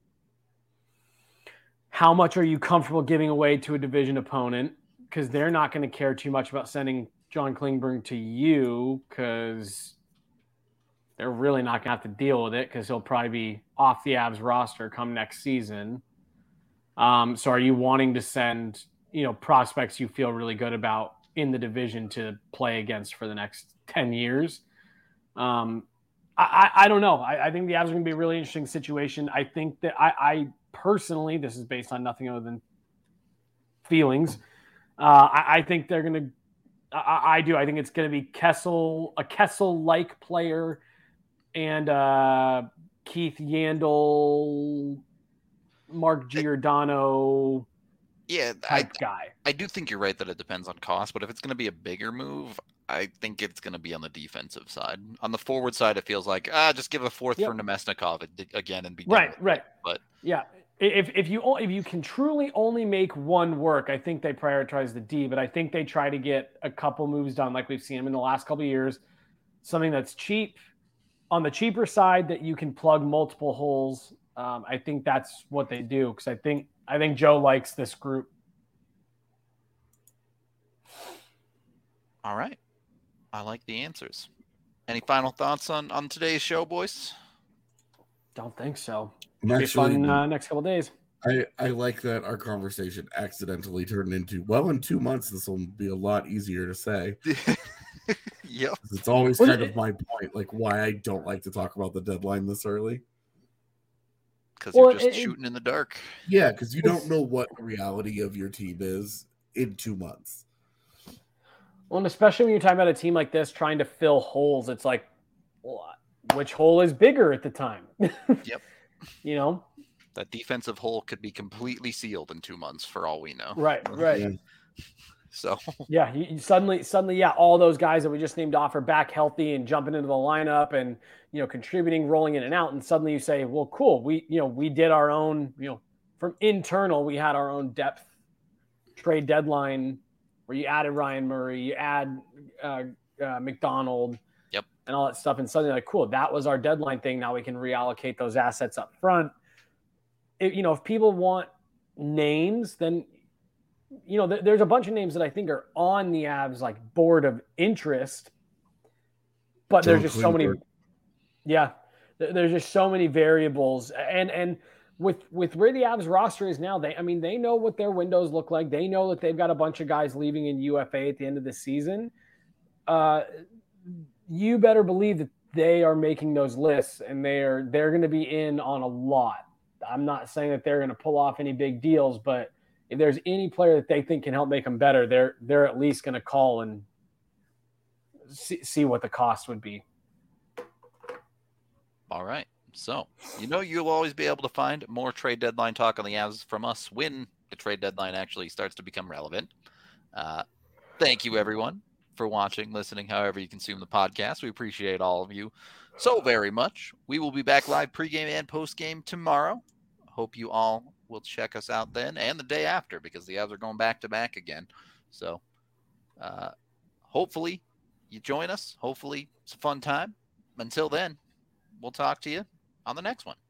S9: how much are you comfortable giving away to a division opponent? Because they're not going to care too much about sending John Klingberg to you, because they're really not going to have to deal with it, because he'll probably be off the Avs roster come next season. So are you wanting to send prospects you feel really good about in the division to play against for the next 10 years? I don't know. I think the Avs are going to be a really interesting situation. I think that I personally, this is based on nothing other than feelings. I think they're going to, I think it's going to be a Kessel-like player, and Keith Yandel, Mark Giordano,
S7: Yeah,
S9: type guy.
S7: I do think you're right that it depends on cost, but if it's going to be a bigger move, I think it's going to be on the defensive side. On the forward side, it feels like just give a fourth for Nemesnikov again and be done.
S9: Right.
S7: But
S9: yeah, if you can truly only make one work, I think they prioritize the D. But I think they try to get a couple moves done, like we've seen them in the last couple of years. Something that's cheap, on the cheaper side, that you can plug multiple holes. I think that's what they do, because I think Joe likes this group.
S7: All right. I like the answers. Any final thoughts on today's show, boys?
S9: Don't think so.
S8: It'll
S9: be fun next couple of days.
S8: I like that our conversation accidentally turned into, well, in 2 months, this will be a lot easier to say.
S7: Yep.
S8: It's always kind of my point, like why I don't like to talk about the deadline this early.
S7: Because you're just shooting in the dark.
S8: Yeah, because you don't know what the reality of your team is in 2 months.
S9: Well, and especially when you're talking about a team like this trying to fill holes, it's like, which hole is bigger at the time?
S7: Yep.
S9: You know?
S7: That defensive hole could be completely sealed in 2 months for all we know.
S9: Right.
S8: Yeah.
S7: So.
S9: Yeah, you suddenly, all those guys that we just named off are back healthy and jumping into the lineup and, contributing, rolling in and out. And suddenly you say, well, cool. We did our own, from internal, we had our own depth trade deadline where you added Ryan Murray, you add McDonald, and all that stuff. And suddenly, like, cool, that was our deadline thing. Now we can reallocate those assets up front. If people want names, then, there's a bunch of names that I think are on the Avs like board of interest, but there's just so many. Yeah, there's just so many variables, and with where the Avs roster is now, they know what their windows look like. They know that they've got a bunch of guys leaving in UFA at the end of the season. You better believe that they are making those lists, and they're going to be in on a lot. I'm not saying that they're going to pull off any big deals, but if there's any player that they think can help make them better, they're at least going to call and see what the cost would be.
S7: All right. So, you'll always be able to find more trade deadline talk on the Avs from us when the trade deadline actually starts to become relevant. Thank you, everyone, for watching, listening, however you consume the podcast. We appreciate all of you so very much. We will be back live pregame and postgame tomorrow. Hope you all will check us out then and the day after, because the Avs are going back-to-back again. So, hopefully you join us. Hopefully it's a fun time. Until then, we'll talk to you on the next one.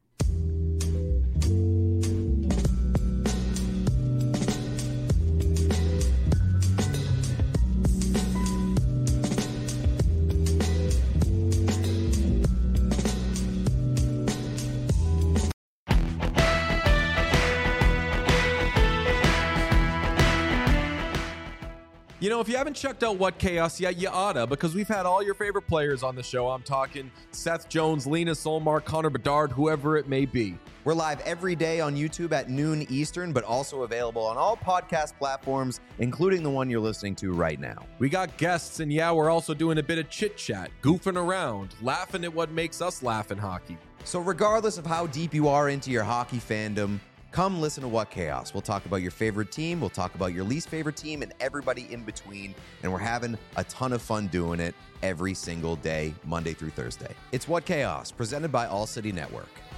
S10: If you haven't checked out What Chaos yet, you oughta, because we've had all your favorite players on the show. I'm talking Seth Jones, Lena Solmar, Connor Bedard, whoever it may be.
S11: We're live every day on YouTube at noon Eastern, but also available on all podcast platforms, including the one you're listening to right now.
S10: We got guests, and we're also doing a bit of chit-chat, goofing around, laughing at what makes us laugh in hockey.
S11: So regardless of how deep you are into your hockey fandom, come listen to What Chaos. We'll talk about your favorite team, we'll talk about your least favorite team, and everybody in between, and we're having a ton of fun doing it every single day, Monday through Thursday. It's What Chaos, presented by All City Network.